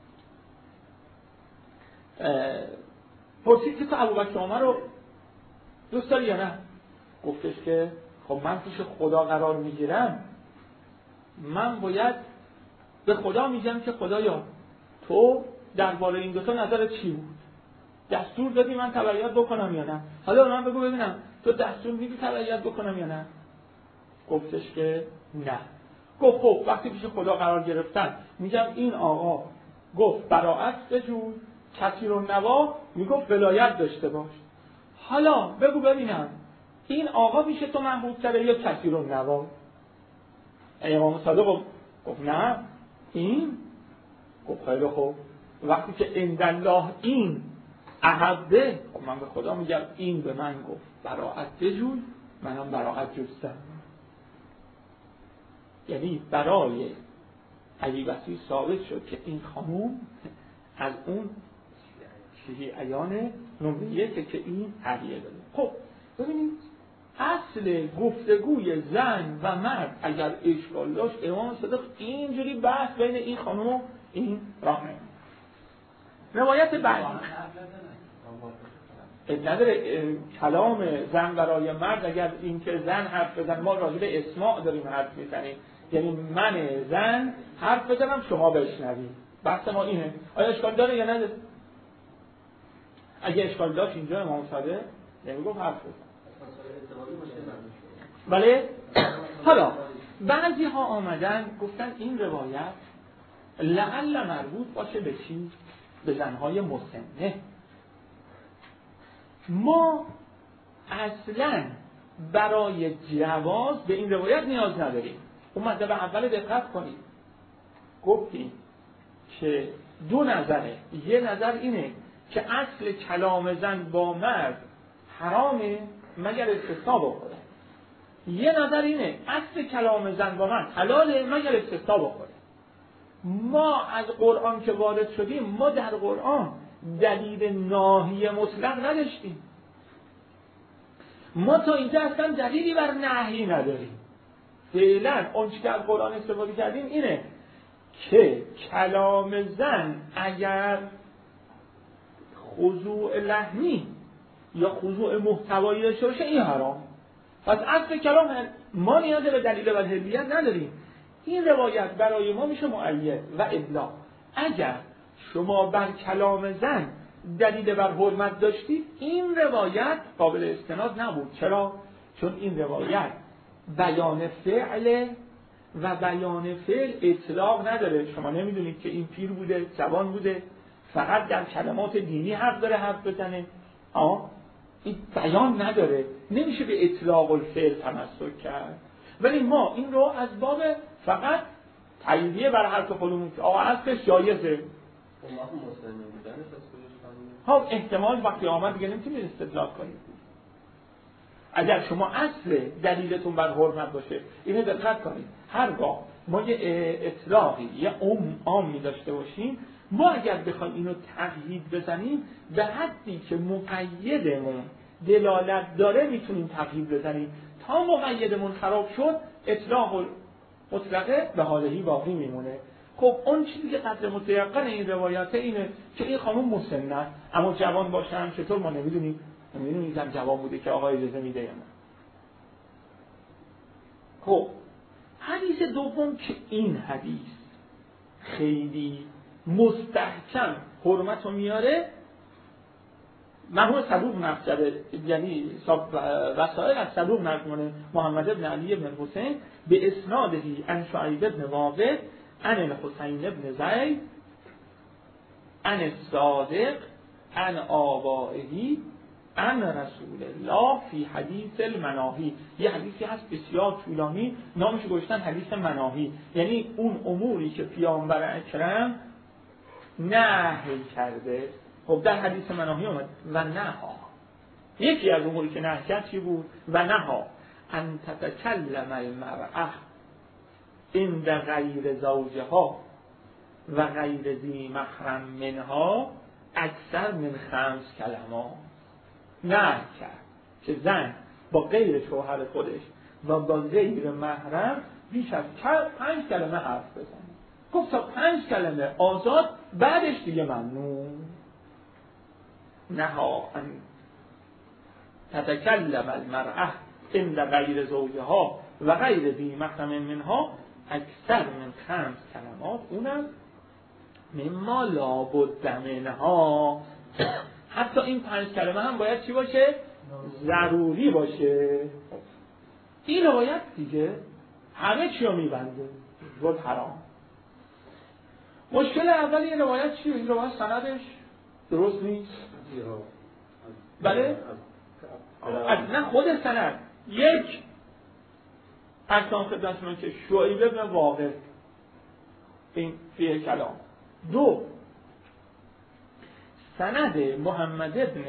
پرسید که تو ابوبکر و عمر رو دوست داری یا نه؟ گفتش که خب من پیش خدا قرار میگیرم، من باید به خدا میگم که خدایا تو درباره این دوتا نظرت چی بود؟ دستور دادی من تبعیت بکنم یا نه؟ حالا من بگو ببینم تو دستور میدی تبعیت بکنم یا نه؟ گفتش که نه. گفت خب وقتی پیش خدا قرار گرفتن میگم این آقا گفت براءت بجوی، کثیر النوا میگفت ولایت داشته باش، حالا بگو ببینم این آقا میشه تو محبوب تره یا کثیر النوا؟ امام صادق گفت نه این. گفت خیلی خوب، وقتی که عند الله این احبه، من به خدا میگم این به من گفت براءت بجوی، منم براءت جستم. یعنی برای علی بصری ثابت شد که این خانوم از اون شیعی عیان نمره که این هدیه داده. خب ببینید اصل گفتگوی زن و مرد اگر اشکال داشت امام صادق اینجوری بحث بین این خانوم و این راه نمی‌رفت. روایت بعدی نداره کلام زن برای مرد، اگر این که زن حرف بزن، ما راجع به اسماع داریم حرف میزنیم، یعنی من زن حرف بزنم شما بشنوید، بحث ما اینه. آیا اشکال داره یا نداره؟ اگه اشکال داشت اینجا امام صادق نمیگفت حرف بزن. بله. حالا بعضی ها آمدن گفتن این روایت لعل مربوط باشه به چی؟ به زنهای مسنه. ما اصلا برای جواز به این روایت نیاز نداریم. اون مطلب اول دقت کنید، گفتیم که دو نظره. یه نظر اینه که اصل کلام زن با مرد حرامه مگر استثناء بخوره. یه نظر اینه اصل کلام زن با مرد حلاله مگر استثناء بخوره. ما از قرآن که وارد شدیم، ما در قرآن دلیل ناهی مطلق نداشتیم. ما تا اینجا اصلا دلیلی بر نهی نداریم. فعلا اون چیزی که از قرآن استفاده کردیم اینه که کلام زن اگر خضوع لحنی یا خضوع محتوایی داشته باشه این حرام. پس اصل کلام ما نیاز به دلیل بر حلیت نداریم. این روایت برای ما میشه مؤید و ادلا. اگر شما بر کلام زن دلیل بر حرمت داشتید این روایت قابل استناد نبود. چرا؟ چون این روایت بیان فعل و بیان فعل اطلاق نداره. شما نمیدونید که این پیر بوده، جوان بوده، فقط در کلمات دینی حق داره حرف بزنه. این بیان نداره، نمیشه به اطلاق الفعل تمسک کرد. ولی ما این رو از باب فقط تاییدیه بر حرف خودمون که اصلش جایزه. احتمال وقتی آمد دیگه نمیتونید استدلال کنید. اگر شما اصل دلیلتون بر حرمت باشه، اینو دقت کنید، هرگاه ما یه اطلاقی یه عامی داشته باشیم، ما اگر بخوایم اینو تقیید بزنیم به حدی که مقیدمون دلالت داره میتونیم تقیید بزنیم. تا مقیدمون خراب شد اطلاق مطلقه به حالهی باقی میمونه. خب اون چیزی که قدر متیقن این روایت اینه که این خانم مسنه است، اما جوان باشن چطور ما نمیدونیم زن جوان بوده که آقا اجازه میده یا نه. خب حدیث دوم که این حدیث خیلی مستحکم حرمت رو میاره، مرحوم صدوق نقل کرده، یعنی وسائل از صدوق نقل کنه محمد ابن علی ابن حسین به اسنادهی عن شعیب ابن واقد عن الحسین ابن زید عن الصادق عن آبائه عن رسول الله فی حدیث المناهی. یه حدیثی هست بسیار طولانی، نامش گذاشتن حدیث مناهی، یعنی اون اموری که پیامبر اکرم نهی کرده. خب در حدیث مناهی اومد و نها، یکی از اموری که نهی کرد چی بود؟ و نها ان تتکلم المرأة عند غیر زوجها و غیر ذی محرم منها اکثر من 5 کلمات. نهی کرد که زن با غیر شوهر خودش و با غیر محرم بیش از 5 کلمه حرف بزنه. گفت تا 5 کلمه آزاد، بعدش دیگه ممنوع. نها ان تتکلم المرأة عند غیر زوجها و غیر ذی محرم منها اکثر من 5 کلمات، اونم مما لابد منها. حتی این 5 کلمه هم باید چی باشه؟ ضروری باشه. این روایت دیگه همه چی رو میبنده، جز حرام. مشکل اولی این روایت چیه؟ این روایت سندش درست نیست. بله؟ نه خود سند. یک، احسان خدمتتون که شعیب ابن واقد این فیه کلام. دو، سند محمد ابن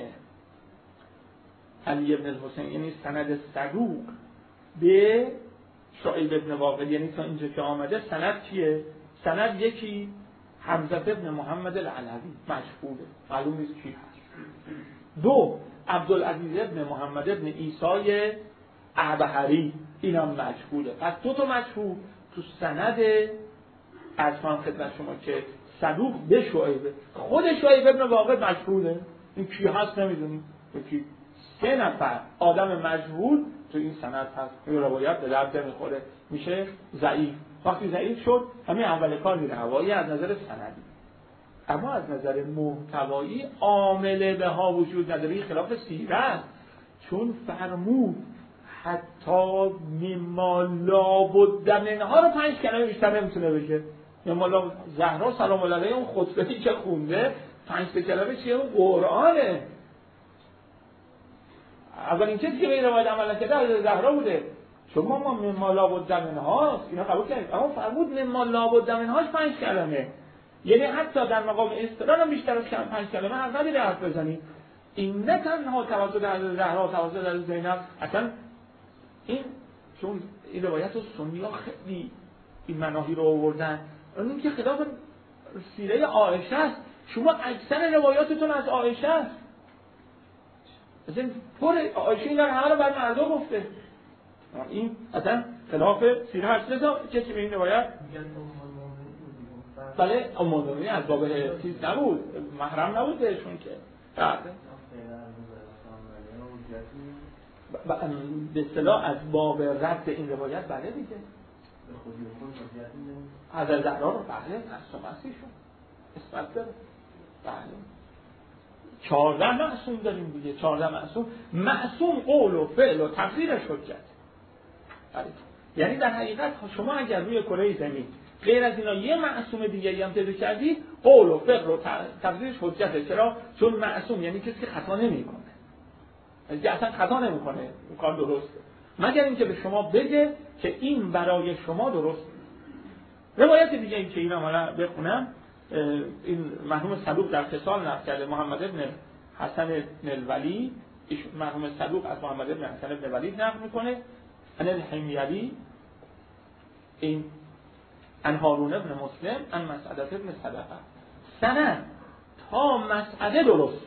علی ابن الحسین، یعنی سند صدوق به شعیب ابن واقد، یعنی تا اینجا که آمده سند کیه؟ سند یکی حمزه ابن محمد العلوی مشهوره، معلوم نیست کی هست. دو عبدالعزیز ابن محمد ابن عیسی اعبهری، اینم مشهوره. پس دو تا مشهور تو سند اصلا خدمت شما که صدوق به شعیبه. خود شعیب ابن واقد مشهوره، این کی هست نمیدونیم، یکی 3 نفر آدم مجهول تو این سند هست، این روایت به درد نمیخوره، میشه ضعیف. وقتی ضعیف شد همین اول کار میره هوایی از نظر سندی، اما از نظر محتوایی عامل به ها وجود نداره. خلاف سیرت، چون فرمود حتی مما لابد منها رو 5 کلمه بیشتر نمیتونه بگه. مما زهرا سلام الله علیها اون خطبه‌ای که خونده 5 کلمه چیه؟ اون قرآنه. اولین کسی که به این روایت عمل کرده حضرت زهرا بوده. شما ما مما لابد منهاست اینا قبول کردید، اما فرمود مما لابد منهاش 5 کلمه، یعنی حتی در مقام اصطلاح هم بیشتر از 5 کلمه حق نداری حرف بزنی. این نه تنها توسط حضرت زهرا، توسط حضرت زینب، اصلا این چون این روایت رو سنی‌ها خیلی این مناهی رو آوردن، اون که خلاف سیره عایشه است. شما اکثر روایاتتون از عایشه است، مثلا پر عایشه این همه رو بر مردا گفته. این اصلا خلاف سیره هست. لذا کسی به این روایت بله ام المؤمنین از باب چیز نبود، محرم نبود بهشون که به اصطلاح از باب رد این روایت بله دیگه از زهرا رو بله معصومتیشون اثبات داره. بله 14 معصوم داریم دیگه، 14 معصوم قول و فعل و تقدیرش حجت. بله یعنی در حقیقت شما اگر روی کره زمین غیر از اینا یه معصوم دیگری هم پیدا کردید، قول و فعل و تقدیرش حجته. چرا؟ چون معصوم یعنی کسی که خطا نمیکنه، یعنی اصلا خطا نمیکنه، اون کار درسته، مگر اینکه به شما بگه که این برای شما درست. روایت دیگه این که اینم حالا بخونم، این مرحوم صدوق در خصال نقل کرده محمد ابن حسن بن الولی، مرحوم صدوق از محمد ابن حسن بن الولی نقل میکنه، ان الحمیری این ان هارون ابن مسلم ان مسعده ابن صدقه، سند تا مسعده درست.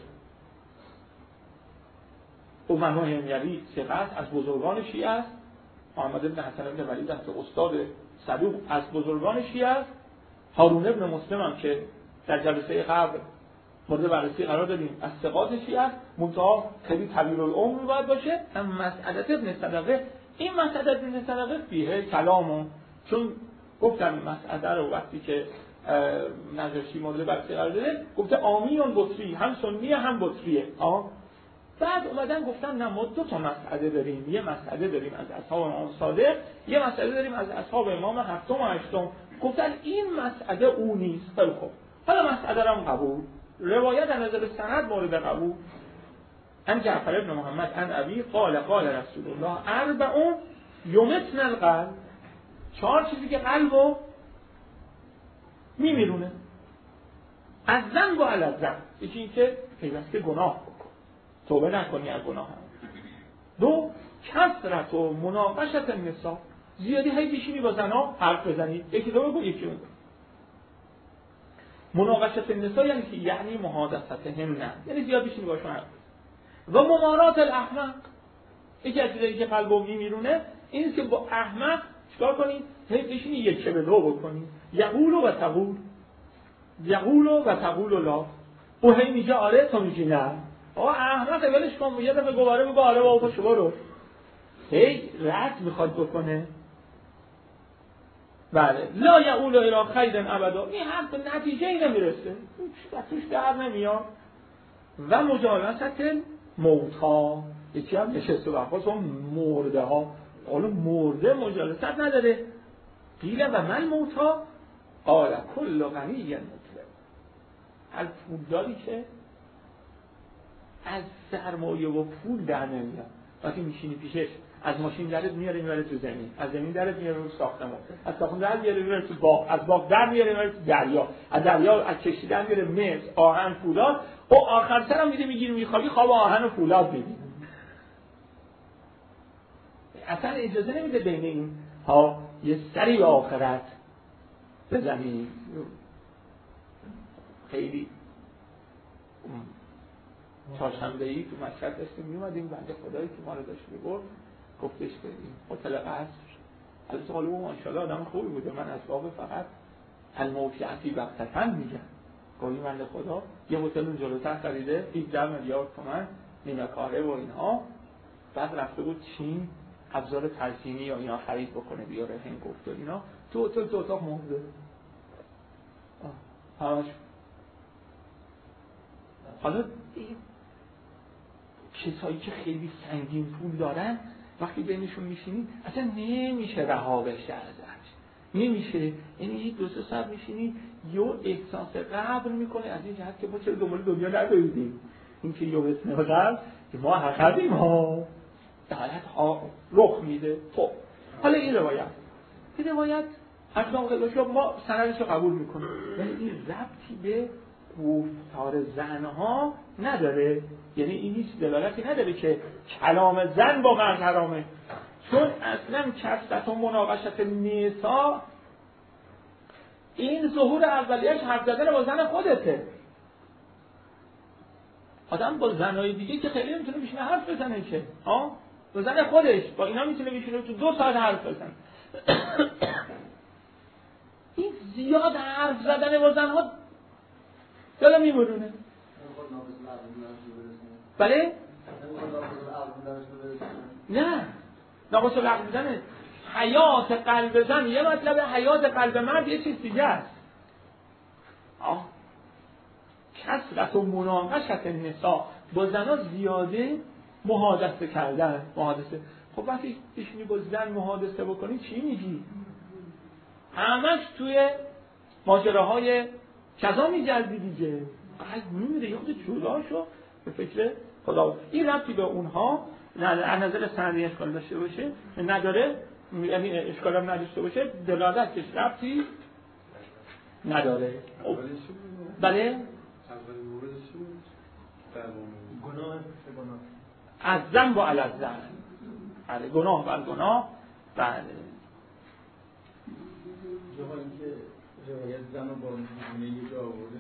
او مرحوم حمیری ثقه از بزرگان شیعه است، محمد ابن حسن بن الولی دست استاد صدوق از بزرگان شیعه است. هارون ابن مسلم هم که در جلسه قبل مورد بررسی قرار دادیم از ثقات شیعه است، منتها خیلی طویل العمر باید باشه. اما مسعده ابن صدقه، این مسعده ابن صدقه فیه کلامون، چون گفتم مسعده رو وقتی که نجاشی مورد بررسی قرار داده گفته آمیون بطری، هم سنیه هم بطریه. بعد اومدن گفتن نه ما 2 تا مسعده داریم، یه مسعده داریم از اصحاب امام صادق، یه مسعده داریم از اصحاب امام 7 و 8. گفتن این مسعده او نیست. خیلی خوب، حالا مسعده رو هم قبول، روایت از نظر سند مورد قبول. ان جعفر ابن محمد ان ابی قال قال رسول الله 4 یمتن القلب، 4 چیزی که قلبو میمیرونه. از ذنب و علی الذنب، یکی این که پیوسته گناه بکن، توبه نکنی از گناه هم. 2 کثرت و مناقشت النساء، زیادی هی بشینی با زنا حرف بزنی، یکی دو بگو یکی اون. مناقشت النساء یعنی محادثتهن، یعنی زیاد بشینی باشون حرف. و ممارات الاحمق، یکی از چیزایی که قلبو میمیرونه این که با احمق چیکار کنی؟ هی بشینی یک به دو بکنی، یقول و تقول، یقول و تقول لا، او هی میگه آره تو میگی نه. آقا احمق ولش کن، یه دفعه گواره میگه آره بابا شما رو هی رد میخواد بکنه. بله لا یقول الی خیر ابدا، این حرف به نتیجه ای نمیرسه، توش در نمیاد. و مجالست موتا، یکی هم نشسته برخواست اون مرده ها، حالا مرده مجالست نداره. قیل و من موتا قال کل غنی مطلب، هر پولداری که از سرمایه و پول در نمیاد، وقتی میشینی پیشش از ماشین درت میاره میبره تو زمین، از زمین درت میاره رو ساختمان، از ساختمان در میاره میبره تو باغ، از باغ در میاره میبره تو دریا، از دریا از کشتی در میاره مس، آهن، فولاد، و آخر سر هم میده میگیری میخوابی خواب آهن و فولاد میبینی. اصلا اجازه نمیده بین این ها یه سری به آخرت بزنی. خیلی چهارشنبه‌ای تو مشهد داشتیم میومدیم، بنده خدایی که ما رو داشت میبرد گفتش که این هتل قصر، البته حالا اون ماشاءالله آدم خوبی بوده، من از باب فقط الموقعتی وقتتن میگم، گاهی بنده خدا یه هتل اون جلوتر خریده 17 میلیارد تومان نیمه کاره و اینها، بعد رفته بود چین ابزار ترسیمی یا اینا خرید بکنه بیاره، هند گفت و اینا، تو هتل تو اتاق مرده همش. حالا این کسایی که خیلی سنگین پول دارن وقتی بینشون میشینی اصلا نمیشه رها بشه ازش، نمیشه. یعنی یک دو سه ساعت میشینی یه احساس قبر میکنه از این جهت که ما چرا دنبال دنیا ندویدیم، این که یه اسم قبر که ما حقیقیم ها در حالت ها رخ میده. خب حالا این روایت اصلا خیلی ما سندش رو قبول میکنیم، ولی این ربطی به گفتار زنها نداره، یعنی این هیچ دلالتی نداره که کلام زن با مرد حرامه، چون اصلا کثرت و مناقشت نساء این ظهور اولیش حرف زدن با زن خودته. آدم با زنهای دیگه که خیلی نمیتونه بشینه حرف بزنه که با زن خودش با اینا میتونه بشینه تو 2 ساعت حرف بزنه. این زیاد حرف زدن با زنها دلم میبرونه. بله؟ نه ناقص العقل بودنه. حیات قلب زن یه مطلب، حیات قلب مرد یه چیز دیگه است. کثرت و مناقشت نساء با زنها زیاده محادثه کردن. خب وقتی بشینی با زن محادثه بکنی چی میگی؟ همش توی ماجراهای کذا میگردی دیگه، قلب میمیره، یه خود جدا شو به فکر خدا. این ربطی به اونها از نظر سندی اشکال داشته باشه نداره، یعنی اشکال هم نداشته باشه، دلالتش ربطی نداره. بله؟ گناه از زن با علی زن، بله گناه بر گناه. بله جواب اینکه روایت زن رو با دیوانه جا آورده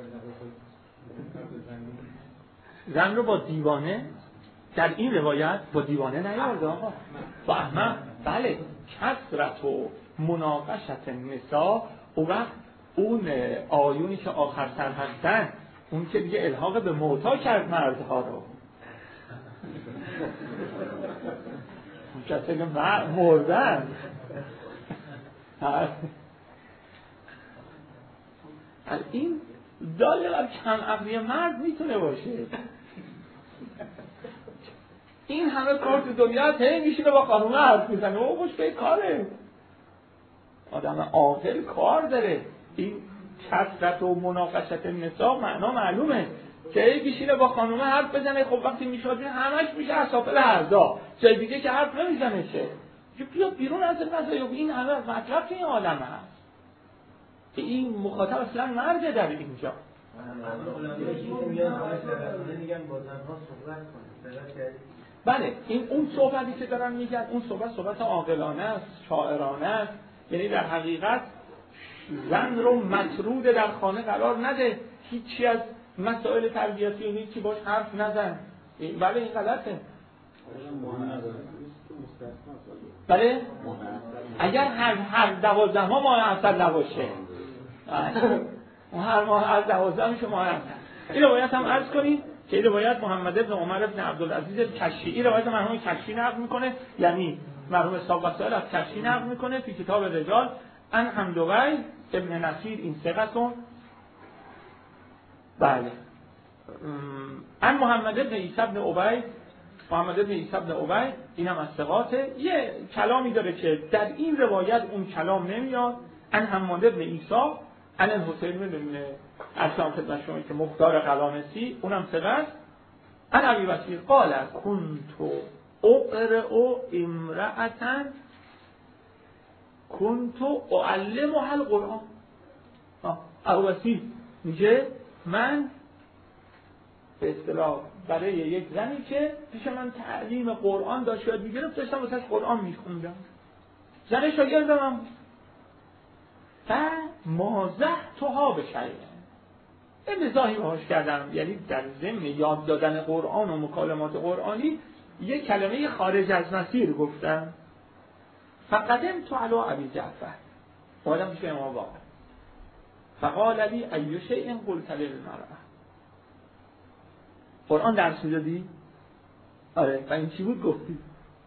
زن رو با دیوانه در این روایت با دیوانه نیارده آقا، با احمد. بله کثرت و مناقشت نساء، اون وقت اون آیونی که آخر سر هستن اون که دیگه الحاق به موتا کرد مردها رو، اون کسی که مردن. این داله بر کم عقلی مرد میتونه باشه. این همه کار تو دنیا هی میشینه با خانومه حرف میزنه و خوش به کاره. آدم عاقل کار داره. این کثرت و مناقشت نساء معنا معلومه که هی میشینه با خانومه حرف بزنه. خب وقتی میشاده همش میشه اسافل هردا، جای دیگه که حرف نمیزنه که بیا بیرون از مزایق. این همه مطلب که این عالم هست، این مخاطب اصلا مرده در اینجا. بله این اون صحبتی که دارن میگن اون صحبت عاقلانه است، شاعرانه است. یعنی در حقیقت زن رو مطرود در خانه قرار نده، هیچی از مسائل تربیتی و هیچی باش حرف نزن. بله این غلطه. بله اگر هر 12 ماه عسل نباشه، هر ماه از 12 میشه ماه عسل. این روایت هم عرض کنید که این روایت محمد ابن عمر ابن عبدالعزیز کشی، این روایت مرحوم کشی نقل میکنه، یعنی مرحوم صاحب وسائل از کشی نقل میکنه توی کتاب رجال. ان حمدوی ابن نصیر این ثقتون. بله ان محمد ابن عیسی ابن عبید، محمد ابن عیسی ابن عبید این هم از ثقاته. یه کلامی داره که در این روایت اون کلام نمیاد. ان حماد ابن عیسی ان الحسین ابن اسلام خدمت شما که مختار قلانسی اونم ثقه است. ان ابی بکر قال کنت اقرأ امرأة کنت اعلمها القرآن. اقواسی میگه من به اصطلاح برای یک زنی که پیش من تعلیم قرآن داشت یاد میگرفت داشتم واسه قرآن میخوندم، زن شاگرد من بود. فمازحتها بشیء، این مزاحی باهاش کردم، یعنی در ضمن یاد دادن قرآن و مکالمات قرآنی یک کلمه خارج از مسیر گفتم. فقدمت علی ابی جعفر، اومدم پیش امام باقر، فقال لی ای شیء قلت للمرأة، قرآن درس میدادی؟ آره. و این چی بود گفتی؟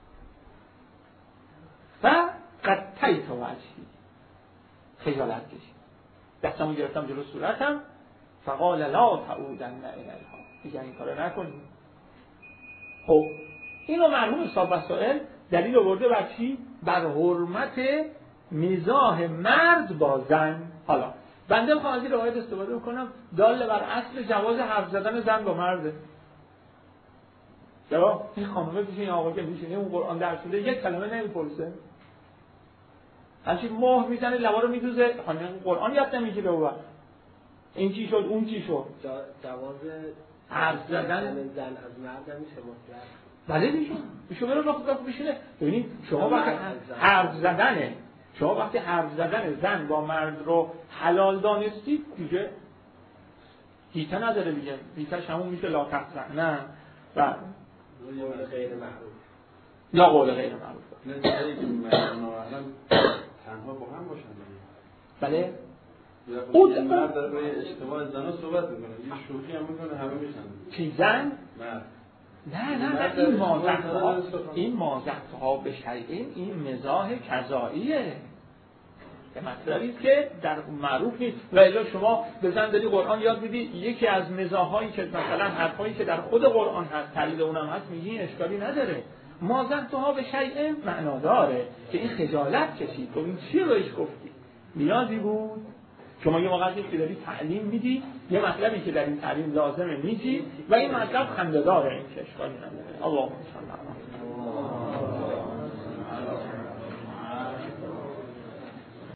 فقطعت وجهی، خجالت کشید، دستمو گرفتم جلو صورتم. فقال لا تعودن الیها، دیگه این کارو نکنید. خب اینو مرحوم صاحب وسائل دلیل آورده بر چی؟ بر حرمت مزاح مرد با زن. حالا بنده میخوام از این روایت استفاده بکنم دال بر اصل جواز حرف زدن زن با مرده. چرا؟ این خانومه پیش این آقا که میشینه اون قرآن درس میده یک کلمه نمیپرسه، همچین مهر میزنه لبا رو میدوزه، قرآن یاد نمیگیره. و این چی شد اون چی شد. جواز حرف زدن زن از مرد میشه مطلق. بله دیگه شما رو وقتی بشینه ببینید شما وقتی حرف زدنه، شما وقتی حرف زدن زن با مرد رو حلال دانستید دیگه هیته نداره دیگه، هیتش همون میشه لا تحزن. نه و قول غیر معروف یا قول غیر معروف. نه جایی که مردم نواهلم تنها با هم باشن. بله اون مرد در روی اجتماع زنها صحبت میکنه، یه شوخی هم میکنه، همه میشن چی زن؟ مرد. نه این مازحتها به شیء، این مزاح کذاییه، که مطلبی که در معروف نیست. و الا شما به زن داری قرآن یاد میدی، یکی از مزاحایی که مثلا حرفایی که در خود قرآن هست تقلید اونم هست میگی اشکالی نداره. مازحتها به شیء معنا داره که این خجالت کشید. تو این چی روش گفتی؟ نیازی بود؟ شما یه موقعی که داری تعلیم میدی یه مطلبی که در این تعلیم لازمه میگی و این مطلب خنده‌داره، این که اشکالی نداره. اللهم صل